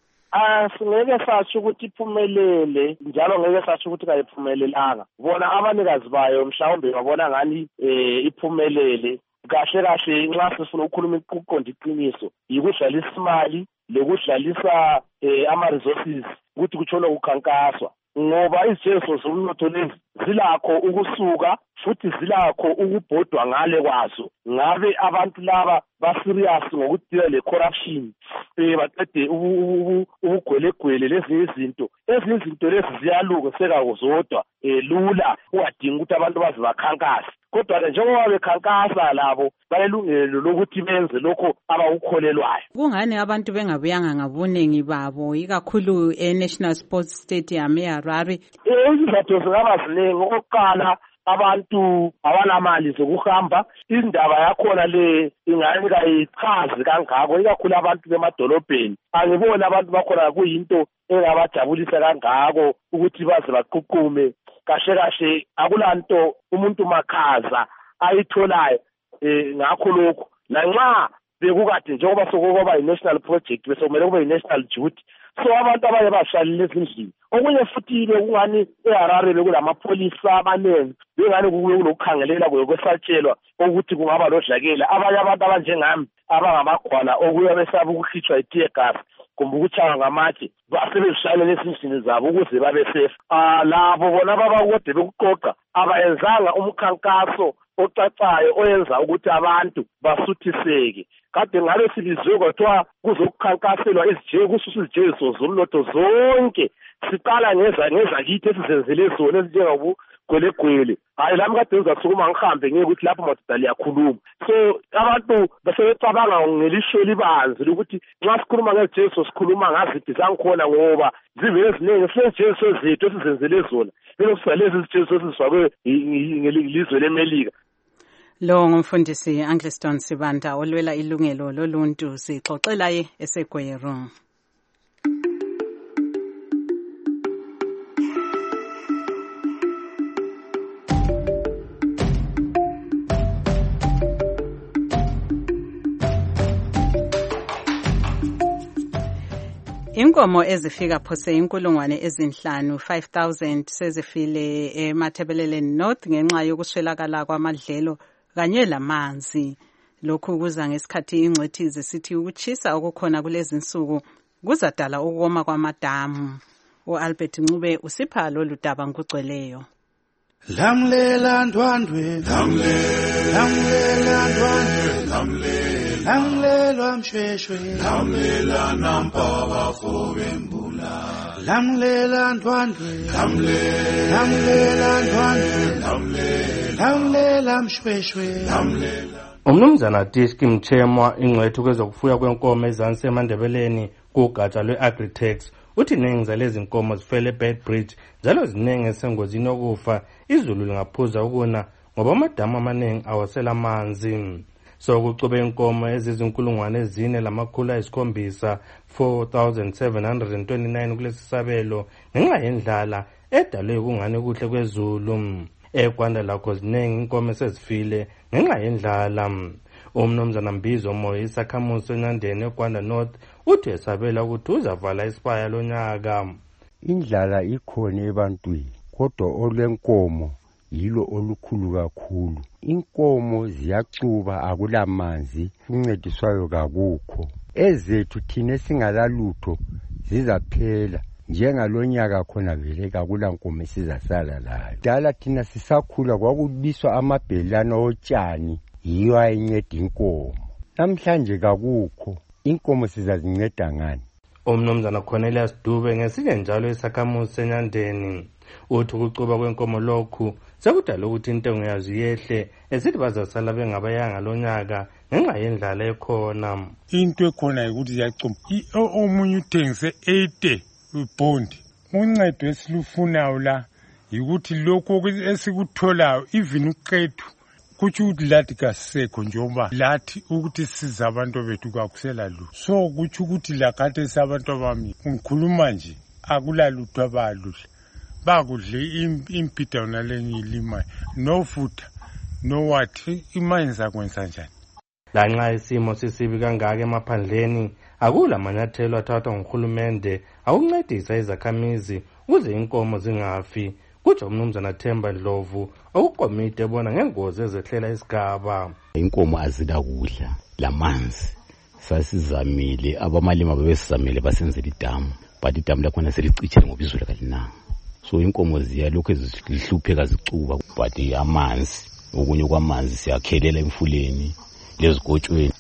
[SPEAKER 6] Singeke sasho ukuthi iphumelele njalo ngeke sasho ukuthi kayiphumelelanga. Bona abanikazi bayo mhlawumbe babona ngani iphumelele kahle kahle nxa sifuna ukukhuluma ukuqonda iqiniso yikudlalisa imali lokudlalisa ama-resources ukuthi kutshona ukukhankaswa ngoba izijeziso zomnotho lezi zilakho ukusuka futhi zilakho ukubhodwa ngale kwazo ngabe abantu laba baserious ngokudila le corruption baqede ubugwelegwele lezinye izinto lezi ziyaluka sekawo zodwa lula ungadingi ukuthi abantu baze bakhankase kodwa njengoba bekhankasa labo bayelungelo lokuthi benze lokho abakukholelwayo.
[SPEAKER 18] Kungani abantu bengabuyanga ngabuningi babo ikakhulu e-National Sports Stadium eHarare?
[SPEAKER 6] Izizathu zingaba ziningi. Okokuqala, abantu abanamali zokuhamba, indaba yakhona le ingani kayichazi kangako ikakhulu abantu bemadolobheni. Angiboni abantu bakhona kuyinto engabajabulisa kangako ukuthi baze baququme kahle akulanto umuntu makhaza ayitholayo ngakho lokho lanxa bekukade njengoba sokuba i-national project bese kumele kube i-national duty so abantu abanye bashalile ezindlini. Okunye futhi bekungani eHarare bekulamapholisa abaningi bengani kulokukhangelela kwesatshelwa ukuthi kungaba lodlakela abanye abantu abanjengami abangamagwala okuya besaba ukukhitshwa i-tear gas kumbe ukutshaywa ngamatshe basebenzishalela ezindlini zabo ukuze babe safe. Labo bona babakode bekuqoqa abayenzanga umkhankaso ocacayo oyenza ukuthi abantu basuthiseke. Kade ngabe silizwe kwathiwa kuzokukhankaselwa kususwa izijeziso zomnotho zonke. Siqala ngezakithi esizenzele zona ezinjengabugwelegwele. Hayi lami kade ngizasukuma ngihambe ngeke ukuthi lapho madoda liyakhuluma. So abantu basebecabanga ngelisho libanzi ukuthi nxa sikhuluma ngezijeziso sikhuluma ngaziphi zangikhona ngoba zivele eziningi sinezijeziso zethu esizenzele zona. Lezi izijeziso ezizifakwe ngelizwe leMelika.
[SPEAKER 18] Lo ngumfundisi Angliston Sibanda olwela ilungelo loluntu sixoxela eseGweru. Inkomo ezifika phose 5,000 sezifile eMathebeleleni North ngenxa yokuswelakala kwamadlelo kanye lamanzi. Lokhu kuza ngesikhathi ingcwethi zisithi ukuchisa okukhona kulezi insuku kuzadala ukoma kwamadamu. uAlbert Ncube usipha lolu daba ngugcweleyo.
[SPEAKER 16] Lamlela ndwandwe, lamlela ndwandwe, lamlela mshweshwe, lamlela nampaka fobembula, lamlela ndwandwe, lamlela ndwandwe, lamlela mshweshwe, lamlela.
[SPEAKER 3] Umnumzana Tishki Mchemwa ingcwethu kwezokufuya kwenkomo ezansi eMandebeleni kugatsha lwe-Agri-Tex uthi iningi zalezi nkomo zifele eBedbridge njalo ziningi esengozini yokufa izulu lingaphuza ukuna ngoba amadamu amaningi awasela amanzi. So kucube inkomo ezizinkulungwane 4,729 kulesi sabelo ngenxa yendlala edalwe kungani kuhle kwezulu. ekwanda lakho ziningi inkomo esezifile ngenxa yendlala. Umnumzana Mbizo Moyo isakhamuzi eNandeni eGwanda North uthi esabela ukuthi uzavala isipaya lonyaka.
[SPEAKER 19] Indlala ikhona ebantwini kodwa olwenkomo yilo olukhulu kakhulu. Inkomo ziyacuba akulamanzi kuncediswayo kakukho. Ezethu thina esingalalutho zizaphela. Njengalonyaka khona vele kakula nkomo esizasala layo. Dala thina sisakhula kwakubiswa amabhelana otshani yiyo ayinceda inkomo. Namhlanje kakukho. Inkomo sizazinceda ngani?
[SPEAKER 3] Umnumzana Cornelius Dube ngesinye njalo isakhamuzi seNyandeni uthi ukucuba kwenkomo lokhu sekudala ukuthi intengo yazo yehle esithi bazasala bengabayanga lonyaka ngenxa yendlala ekhona.
[SPEAKER 7] Into ekhona ukuthi ziyacuma omunye uthengise 80 bond. Uncedo esilufunayo la yikuthi lokho esikutholayo even uqethu kuthi ukuthi lathi kasekho njengoba lathi ukuthi siza abantu bethu kakusela lutho. So kuthi ukuthi lakade sabantu abami ngikhuluma nje akulalutho abaludla bakudle impida nalenye ilima no futha no wathi imanje zakwenza njani.
[SPEAKER 3] Lanxa isimo sisibi kangaka emaphandleni akula manyathelo athathwa nguhulumende akuncedisa izakhamizi ukuze inkomo zingafi. Kuthi umnumzana Themba Ndlovu okukomite ebona ngengozi ezehlela isigaba.
[SPEAKER 9] Inkomo azida kudla lamanzi sasizamile abamalima babesizamile basenzela idamu but idamu lakhona selicitshile ngoba izulu kalinanga. So inkomo ziyalokhu ezihlupheka zicuba but amanzi okunye kwamanzi siyakhelela emfuleni lezigotshweni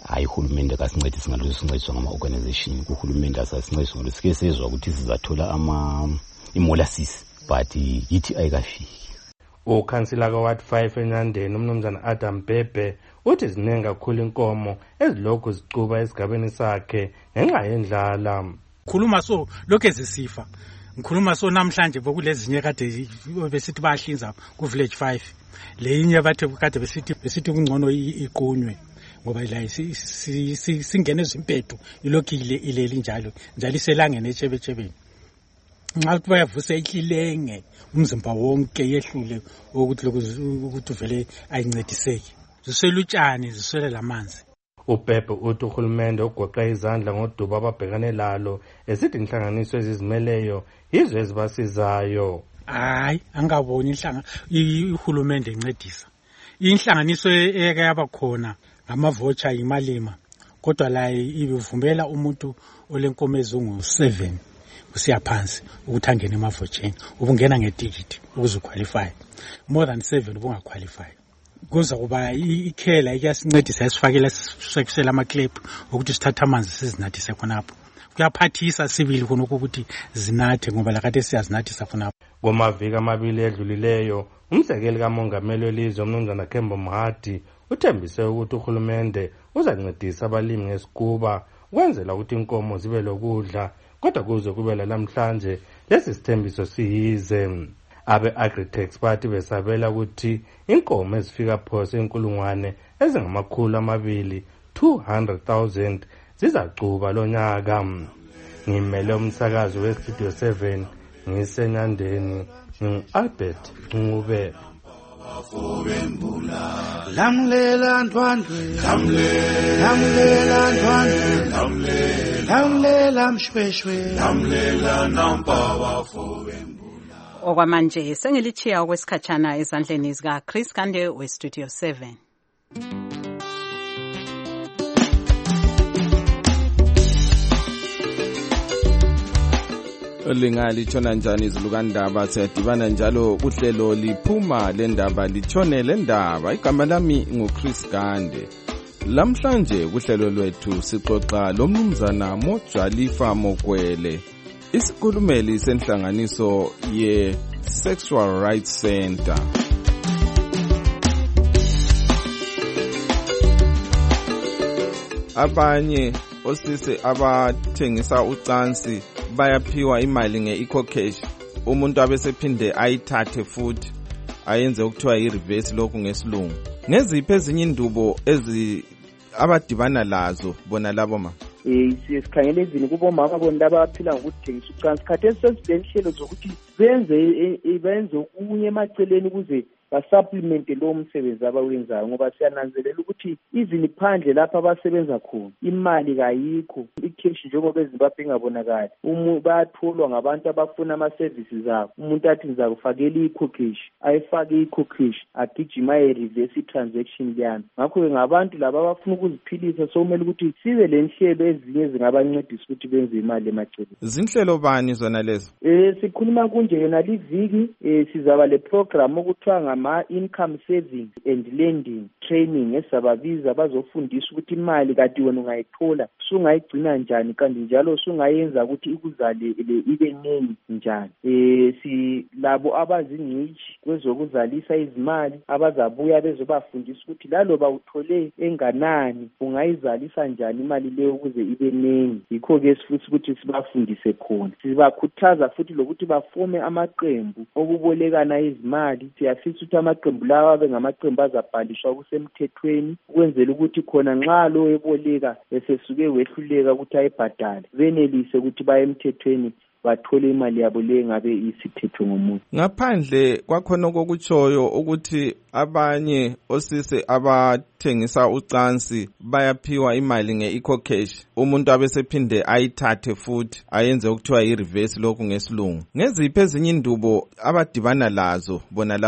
[SPEAKER 9] hayi uhulumende kasincedise ngalolu sincediswa ngama-organization. Kuhulumende asasincediswa ngalolu sike sezwa ukuthi sizathola i-molasses but yithi ayikafiki.
[SPEAKER 3] Ukhansila ka-Ward 5 eNyandeni umnumzana Adam Bhebhe uthi ziningi kakhulu inkomo ezilokhu zicuba esigabeni sakhe ngenxa yendlala.
[SPEAKER 4] Khuluma so lokhu ezisifa. Ngikhuluma so namhlanje bokulezinye kade besithi bayahlinza ku village 5. Leyinye bathe kade besithi kungcono iqunywe ngoba la singene ezimpedu ilokhu ileli njalo iselangene echebechebeni. Nxa bayavusa ihlilenge umzimba wonke yehlule ukuthi uvele ayincediseke. Ziselutshani ziswele lamanzi.
[SPEAKER 3] Ubhebhe uthi uhulumende ugoqa izandla ngodubo ababhekane lalo esithi inhlanganiso ezizimeleyo yizo ezibasizayo.
[SPEAKER 4] Hayi angaboni ihulumende incedisa. Inhlanganiso eke yabakhona ngamavocha imalima kodwa la ibivumela umuntu olenkomo ezungu 7 kusiya phansi ukuthi angene emavotsheni ubungena ngeticket ukuze uqualify. More than 7 ubungaqualify. Kuza kuba ikhela iyasincedisa esifakela sisekusela amaclip ukuthi sithatha amanzi sizinathise khonapho. Kuyaphathisa sibili khonokho ukuthi zinathe ngoba lakade siyazinathisa khonapho.
[SPEAKER 3] Ngomaviki amabili edlulileyo umsekeli kamongameli welizwe umnumzana Kembo Mahadi uthembise ukuthi uhulumende uzancedisa abalimi ngesikuba ukwenzela ukuthi inkomo zibe lokudla kodwa kuze kube lamhlanje lesi sithembiso siyize. Abe-Agritex bathi besabela ukuthi inkomo ezifika phose inkulungwane ezingama200 200,000 zizacuba lonyaka. Ngimele umsakazi weStudio 7 ngiseNyandeni ngingu-Albert Ncube.
[SPEAKER 16] Lamlela ntwandwe, lamlela ntwandwe, lamlela mshweshwe, lamlela nampaba fobembula.
[SPEAKER 18] Okwamanje sengilichiya okwesikhatshana ezandleni zika Chris Kande weStudio 7.
[SPEAKER 17] Lingalitshona njani izulu kandaba siyadibana njalo kuhlelo liphuma lendaba litshone lendaba. Igama lami nguChris Kande. Lamhlanje kuhlelo lwethu sixoxa lomnumzana Mojalifa Mokwele, isikhulumeli senhlanganiso ye-Sexual Rights Center. Abanye osisi abathengisa ucansi bayaphiwa imali nge-eco-cash, umuntu abesephinde ayithathe futhi ayenze ukuthiwa yi-reverse lokhu ngesilungu. Ngeziphi ezinye indubo abadibana lazo bona labo ma?
[SPEAKER 8] Sikhangele ezini kubomama bona abaphila ngokuthengisa ucansi. Khathesi sezibenhlelo zokuthi benze okunye emaceleni ukuze basupplemente lo msebenzi abawenzayo ngoba siyananzelela ukuthi even phandle lapha abasebenza khona imali kayikho, icash njengoba eZimbabwe ingabonakali. Bayatholwa ngabantu abafuna ama-services abo. Umuntu athi ngizakufakela i-eco-cash, ayifake i-eco-cash agijima reverse transaction liyana. Ngakho-ke ngabantu laba abafuna ukuziphilisa sokumele ukuthi sibe le nhlelo ezinye ezingabancedisa ukuthi benze imali emaceleni.
[SPEAKER 17] Zinhlelo bani zona lezo?
[SPEAKER 8] Sikhuluma kunje yona liviki sizaba le program okuthiwa ama-income savings and lending training esizababiza bazofundisa ukuthi imali kade wena ungayithola sungayigcina njani kanti njalo sungayenza ukuthi ikuzalele ibe ningi njani. Silabo abazingcitshi kwezokuzalisa izimali abazabuya bezobafundisa ukuthi laloba uthole enganani ungayizalisa njani imali leyo ukuze ibe ningi. Yikho-ke futhi ukuthi sibafundise khona. Sibakhuthaza futhi lokuthi bafome amaqembu okubolekana izimali. Siyafisa ukuthi amaqembu lawa abe ngamaqembu azabhalishwa kusemthethweni ukwenzela ukuthi khona nxa lo eboleka esesuke wehluleka ukuthi ayibhadale benelise ukuthi baye emthethweni bathole imali yabo le ngabe isithethwe ngomuntu.
[SPEAKER 17] Ngaphandle kwakhona kokutshoyo ukuthi abanye osisi abathengisa ucansi bayaphiwa imali nge-eco-cash, umuntu abesephinde ayithathe futhi ayenze ukuthiwa yi-reverse lokhu ngesilungu. Ngeziphi ezinye indubo abadibana lazo bona labo ma?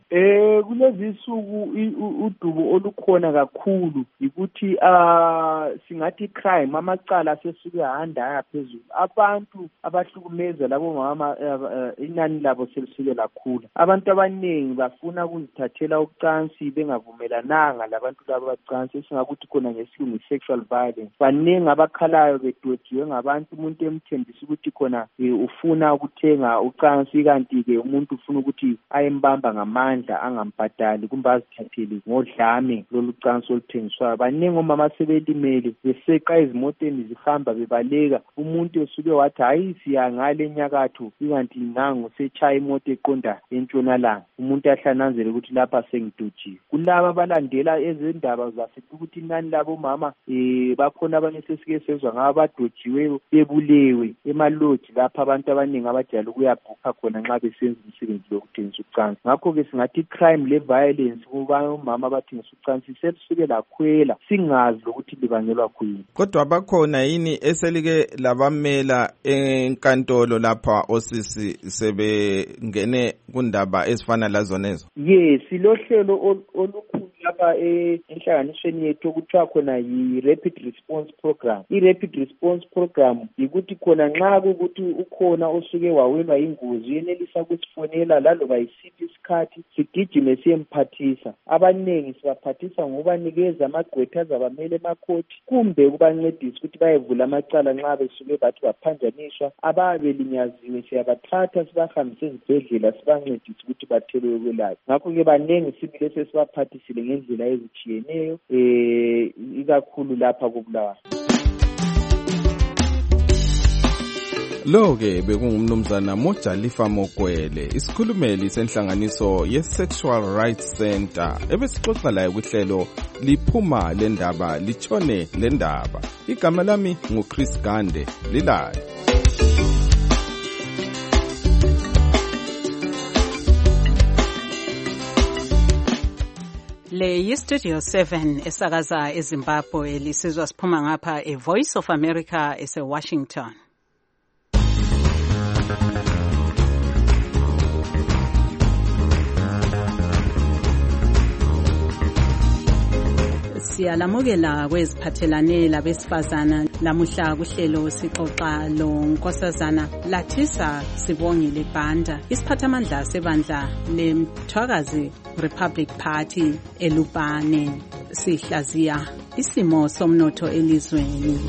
[SPEAKER 8] Kulezi insuku udubo olukhona kakhulu ukuthi singathi crime amacala asesuke ahanda ayaphezulu. Abantu abahlukumeza labo mama inani labo selisuke lakhula. Abantu abaningi bafuna ukuzithathela ucansi bengavumelananga labantu labo bacansi esingakuthi khona ngesilungu sexual violence. Baningi abakhalayo bedwetshiwe ngabantu umuntu emthembisa ukuthi khona ufuna ukuthenga ucansi kanti ke umuntu ufuna ukuthi ayembamba ngamandla angambhadali kumbe azithathele ngodlame lolu cansi oluthengiswayo. Baningi omama sebelimele beseqa ezimoteni zihamba bebaleka umuntu esuke wathi hayi siya ngale nyakatho ikanti nangu setshaya imoto eqonda entshonalanga umuntu ahlananzele ukuthi lapha sengidutshiwe. Kulaba abalandela ezindaba zasethi ukuthi inani labo mama bakhona abanye sesike sezwa ngaba badotshiweyo bebulewe emalodge lapha abantu abaningi abajala ukuyabhukha khona nxa besenza umsebenzi lokuthengisa ucansi. Ngakho-ke singathi crime le-violence kuba umama abathengisa ucansi selisuke lakhwela singazi lokuthi libangelwa kuyini.
[SPEAKER 17] Kodwa bakhona yini eselike labamela enkantolo lapha osisi sebengene kundaba ezifana lazonezo?
[SPEAKER 8] Yes, silohlelo olukhulu lapha enhlanganisweni yethu okuthiwa khona yi-Rapid Response Program. I-Rapid Response Program yikuthi khona nxa kukuthi ukhona osuke wawelwa ingozi uyenelisa ukusifonela laloba yisiphi isikhathi sigijime siyemphathisa. Abaningi sibaphathisa ngokubanikeza amagqwetha azabamele emakhoti kumbe ukubancedisa ukuthi bayevula amacala nxa besuke bathi baphanjaniswa. Ababelinyaziwe siyabathatha sibahambise ezibhedlela sibancedise ukuthi bathelwe ukwelatshwa. Ngakho-ke baningi sibile sesibaphathisile ngendlela ezitshiyeneyo ikakhulu lapha koBulawayo.
[SPEAKER 17] Lo-ke bekungumnumzana Mojalifa Mokwele, isikhulumeli senhlanganiso ye-Sexual Rights Center ebesixoxa laye kuhlelo liphuma lendaba litshone lendaba. Igama lami nguChris Gande, lilale.
[SPEAKER 18] Le yi-Studio 7 esakaza eZimbabwe lisizwa siphuma ngapha Voice of America ese-Washington. Siyalamukela kweziphathelane labesifazana lamuhla kuhlelo sixoxa lo nkosazana Lathisa Sibongile Banda isiphathamandla sebandla leMthwakazi Republic Party eLupane. Sihlaziya isimo somnotho elizweni.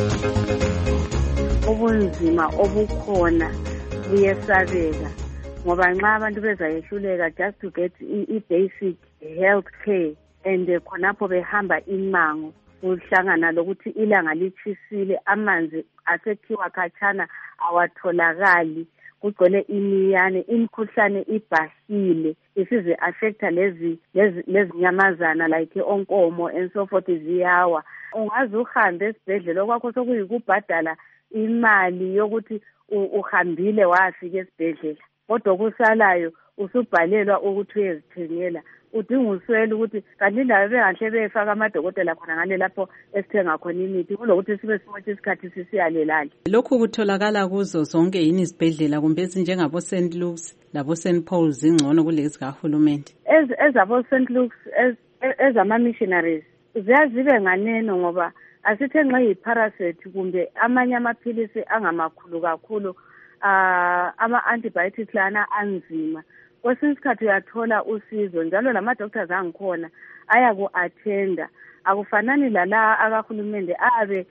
[SPEAKER 2] Ubunzima obukhona buyesabeka ngoba nxa abantu bezayehluleka just to get i-basic health care and khonapho behamba imango uhlangana lokuthi ilanga lichisile amanzi asekhiwa khatshana awatholakali kugcwele imiyane imikhuhlane ibhahile isize affecta lezi nyamazana like onkomo and so forth ziyawa. Ungaze uhambe esibhedlela okwakho sokuyikubhadala imali yokuthi uhambile wafika esibhedlela kodwa kusalayo usubhalelwa ukuthi uyezithengela. Udinga uswele ukuthi kanti indaba bengahle befaka amadokotela khona ngale lapho esithenga khona imithi kulokuthi sibe simotsha isikhathi sisiyalelali.
[SPEAKER 18] Lokhu kutholakala kuzo zonke yini izibhedlela kumbe ezinjengabo St. Luke's labo St. Paul's ingcono kulezi kahulumende?
[SPEAKER 2] Ezabo St. Luke's ezama-missionaries ziyazibe nganeno ngoba asithe nxa yi-parasite kumbe amanye amaphilisi angamakhulu kakhulu ama-antibiotics lana anzima. Kwesinye isikhathi uyathola usizo njalo lama-doctors angikhona ayaku-athenda. Akufanani lala akahulumende abe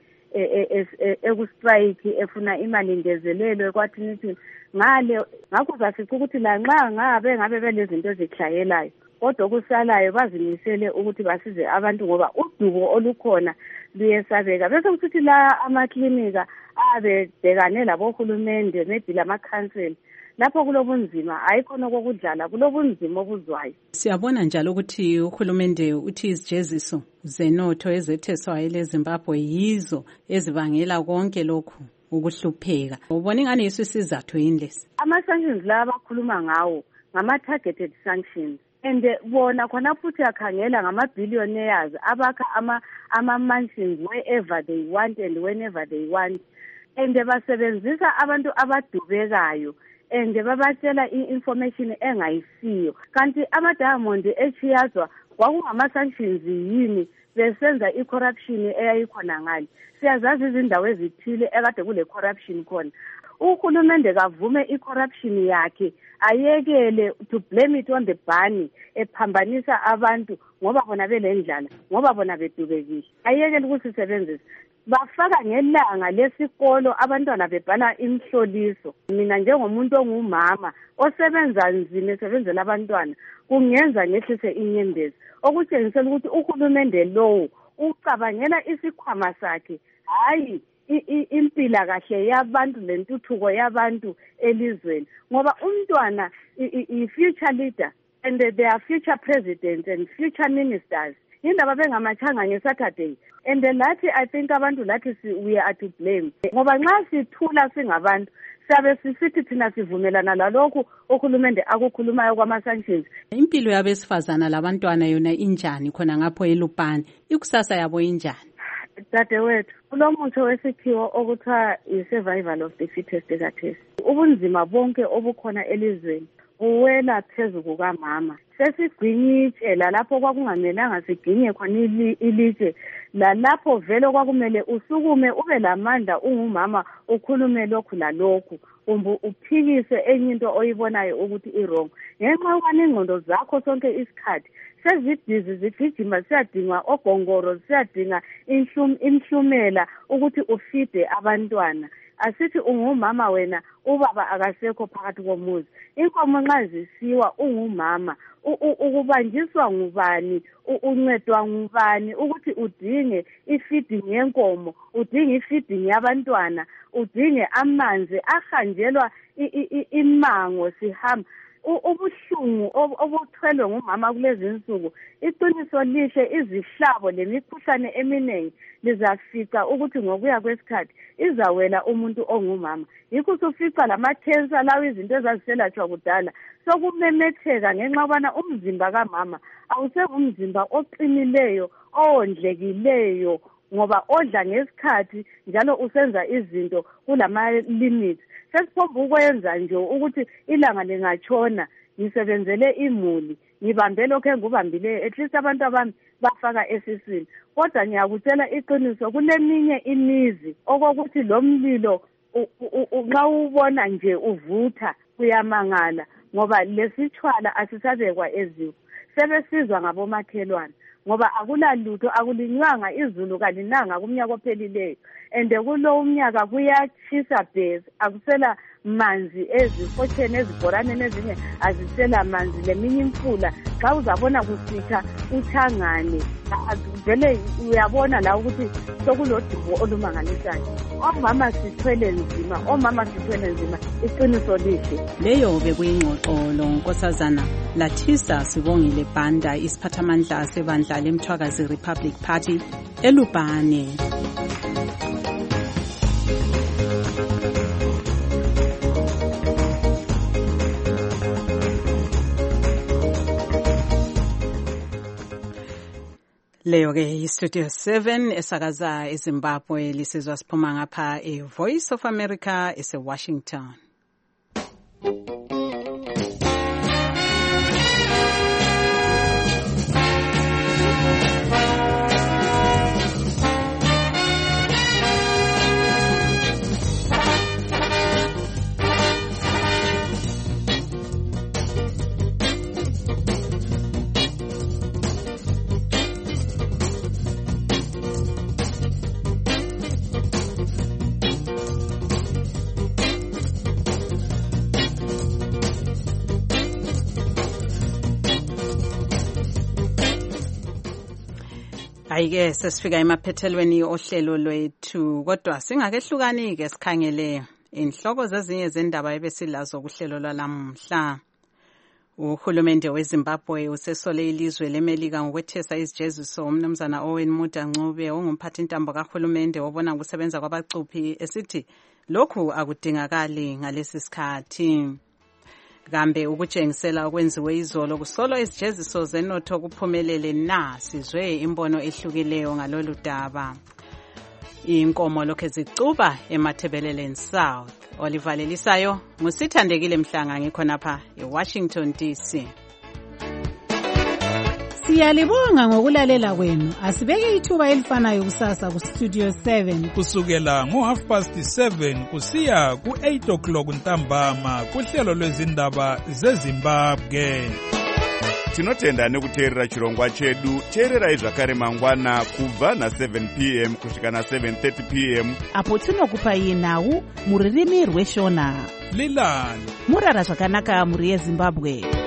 [SPEAKER 2] ekustrike efuna imali ngezelelwe kwathi nithi ngale ngakho zafica ukuthi lanxa ngabe belezinto ezihlayelayo kodwa kusalayo bazimisele ukuthi basize abantu ngoba udubo olukhona luyesabeka. Bese kusithi la amaklinika abebhekane labohulumende maybe lamakhansela lapho kulobunzima ayikhona kokudlala kulobunzima obuzwayo.
[SPEAKER 18] Siyabona njalo ukuthi uhulumende uthi izijeziso zenotho ezetheswayo leZimbabwe yizo ezibangela konke lokhu ukuhlupheka. Ubona ingane yiso isizathu yini lesi?
[SPEAKER 2] Ama-sanctions la abakhuluma ngawo ngama-targeted sanctions and bona khona futhi yakhangela ngama-billionaires abakha ama-mansions wherever they want and whenever they want and basebenzisa abantu abadubekayo and babatshela i-information engayisiyo. Kanti ama-diamond echiyazwa kwakungama-sanctions yini besenza i-corruption eyayikhona ngale. Siyazazi izindawo ezithile ekade kule corruption khona. Uhulumende kavume i-corruption yakhe ayekele to blame it on the bunny ephambanisa abantu ngoba bona belendlala ngoba bona bedubekile. Ayekele ukusisebenzisa. Bafaka ngelanga lesikolo abantwana bebhala imhloliso. Mina njengomuntu ongumama osebenza nzima esebenzela abantwana kungenza ngehlise inyembezi okutshengisela ukuthi uhulumende lo ucabangela isikhwama sakhe hayi impila kahle yabantu lentuthuko yabantu elizweni ngoba umntwana i-future leader and they are future presidents and future ministers. Indaba bengamachanga ngeSaturday and lathi I think abantu lathi we are to blame ngoba nxa sithula singabantu sabe sisithi thina sivumelana lalokhu uhulumende akukhulumayo kwama-sanctions.
[SPEAKER 18] Impilo yabesifazana labantwana yona injani khona ngapho eLupane, ikusasa yabo injani?
[SPEAKER 2] Dadewethu kulomuthi wesikhiwo okuthiwa i-survival of the fittest kathesi. Ubunzima bonke obukhona elizweni buwela phezu kukamama. Sesigwinyitshe lalapho kwakungamelanga siginye khona ilitshe, lalapho vele kwakumele usukume ube lamandla ungumama ukhulume lokhu lalokhu uphikise enye into oyibonayo ukuthi i-wrong. Ngenxa yokubana ingqondo zakho sonke isikhathi sezibhizi zigijima, siyadinga ogongoro, siyadinga imhlumela ukuthi ufide abantwana. Asithi ungumama wena ubaba akasekho phakathi komuzi. Inkomo nxa zisiwa ungumama ukubanjiswa ngubani, uncedwa ngubani ukuthi udinge ifeeding yenkomo, udinge ifeeding yabantwana, udinge amanzi ahanjelwa imango sihamba. Ubuhlungu obuthwelwe ngumama kulezi insuku, iqiniso lihle izihlabo lemikhuhlane eminingi lizafica ukuthi ngokuya kwesikhathi izawela umuntu ongumama. Yikho usufica lama-cancer lawo izinto ezaziselatshwa kudala sokumemetheka ngenxa yobana umzimba kamama awusengumzimba oqinileyo owondlekileyo ngoba odla ngesikhathi njalo usenza izinto kulama-limits. Sesiphomba ukwenza nje ukuthi ilanga lingatshona ngisebenzele imuli ngibambe lokho engubambileyo at least abantu abami bafaka esiswini. Kodwa ngiyakutshela iqiniso kuleminye imizi okokuthi lo mlilo nxa ubona nje uvutha kuyamangala ngoba lesitshwala asisabekwa eziko. Sebesizwa ngabomakhelwane ngoba akulalutho akulinywanga izulu kalinanga kumnyaka ophelileyo and kulo umnyaka kuyatshisa bhezi akusela manzi ezifotsheni ezibhoraneni ezinye azisela manzi leminye imfula xa uzabona kusitha uthangane vele uyabona la ukuthi sokulodimbo olumangalisayo. Omama sithwele nzima iqiniso lihle.
[SPEAKER 18] Leyo bekuyingxoxo lonkosazana Lathisa Sibongile Banda, isiphathamandla sebandla lemthwakazi Republic Party eLupane. Leyo ke iStudio 7 esakaza eZimbabwe lisizwa siphuma ngapha eVoice of America eseWashington. Ayike sesifika emaphethelweni ohlelo lwethu kodwa singakehlukani ke sikhangele inhloko zezinye zendaba ebesilazo kuhlelo lwalamhla. Uhulumende weZimbabwe usesole ilizwe leMelika ngokwethesa izijeziso umnumzana Owen Mudha Ncube ongumphathi intambo kahulumende obona ukusebenza kwabacuphi esithi lokhu akudingakali ngalesi sikhathi. Kambe ukutshengisela okwenziwe izolo kusolwa izijeziso zenotho kuphumelele na sizwe imbono ehlukileyo ngalolu daba. Inkomo lokhe zicuba eMathebeleleni South. olivalelisayo ngusithandekile Mhlanga ngikhonapha eWashington DC.
[SPEAKER 10] Siyalibonga ngokulalela kwenu. Asibeke ithuba elifanayo kusasa ku Studio 7
[SPEAKER 11] kusukela ngo7:30 kusiya ku8 o'clock ntambama kuhlelo lwezindaba zeZimbabwe.
[SPEAKER 1] Tinotenda nekuteerera chirongwa chedu. Teererai zvakare mangwana kubva na7 p.m. kusvika na7:30 p.m.
[SPEAKER 12] apo tinokupai nhau muririmi rweshona.
[SPEAKER 11] Lilani
[SPEAKER 12] murara zvakanaka muri yeZimbabwe.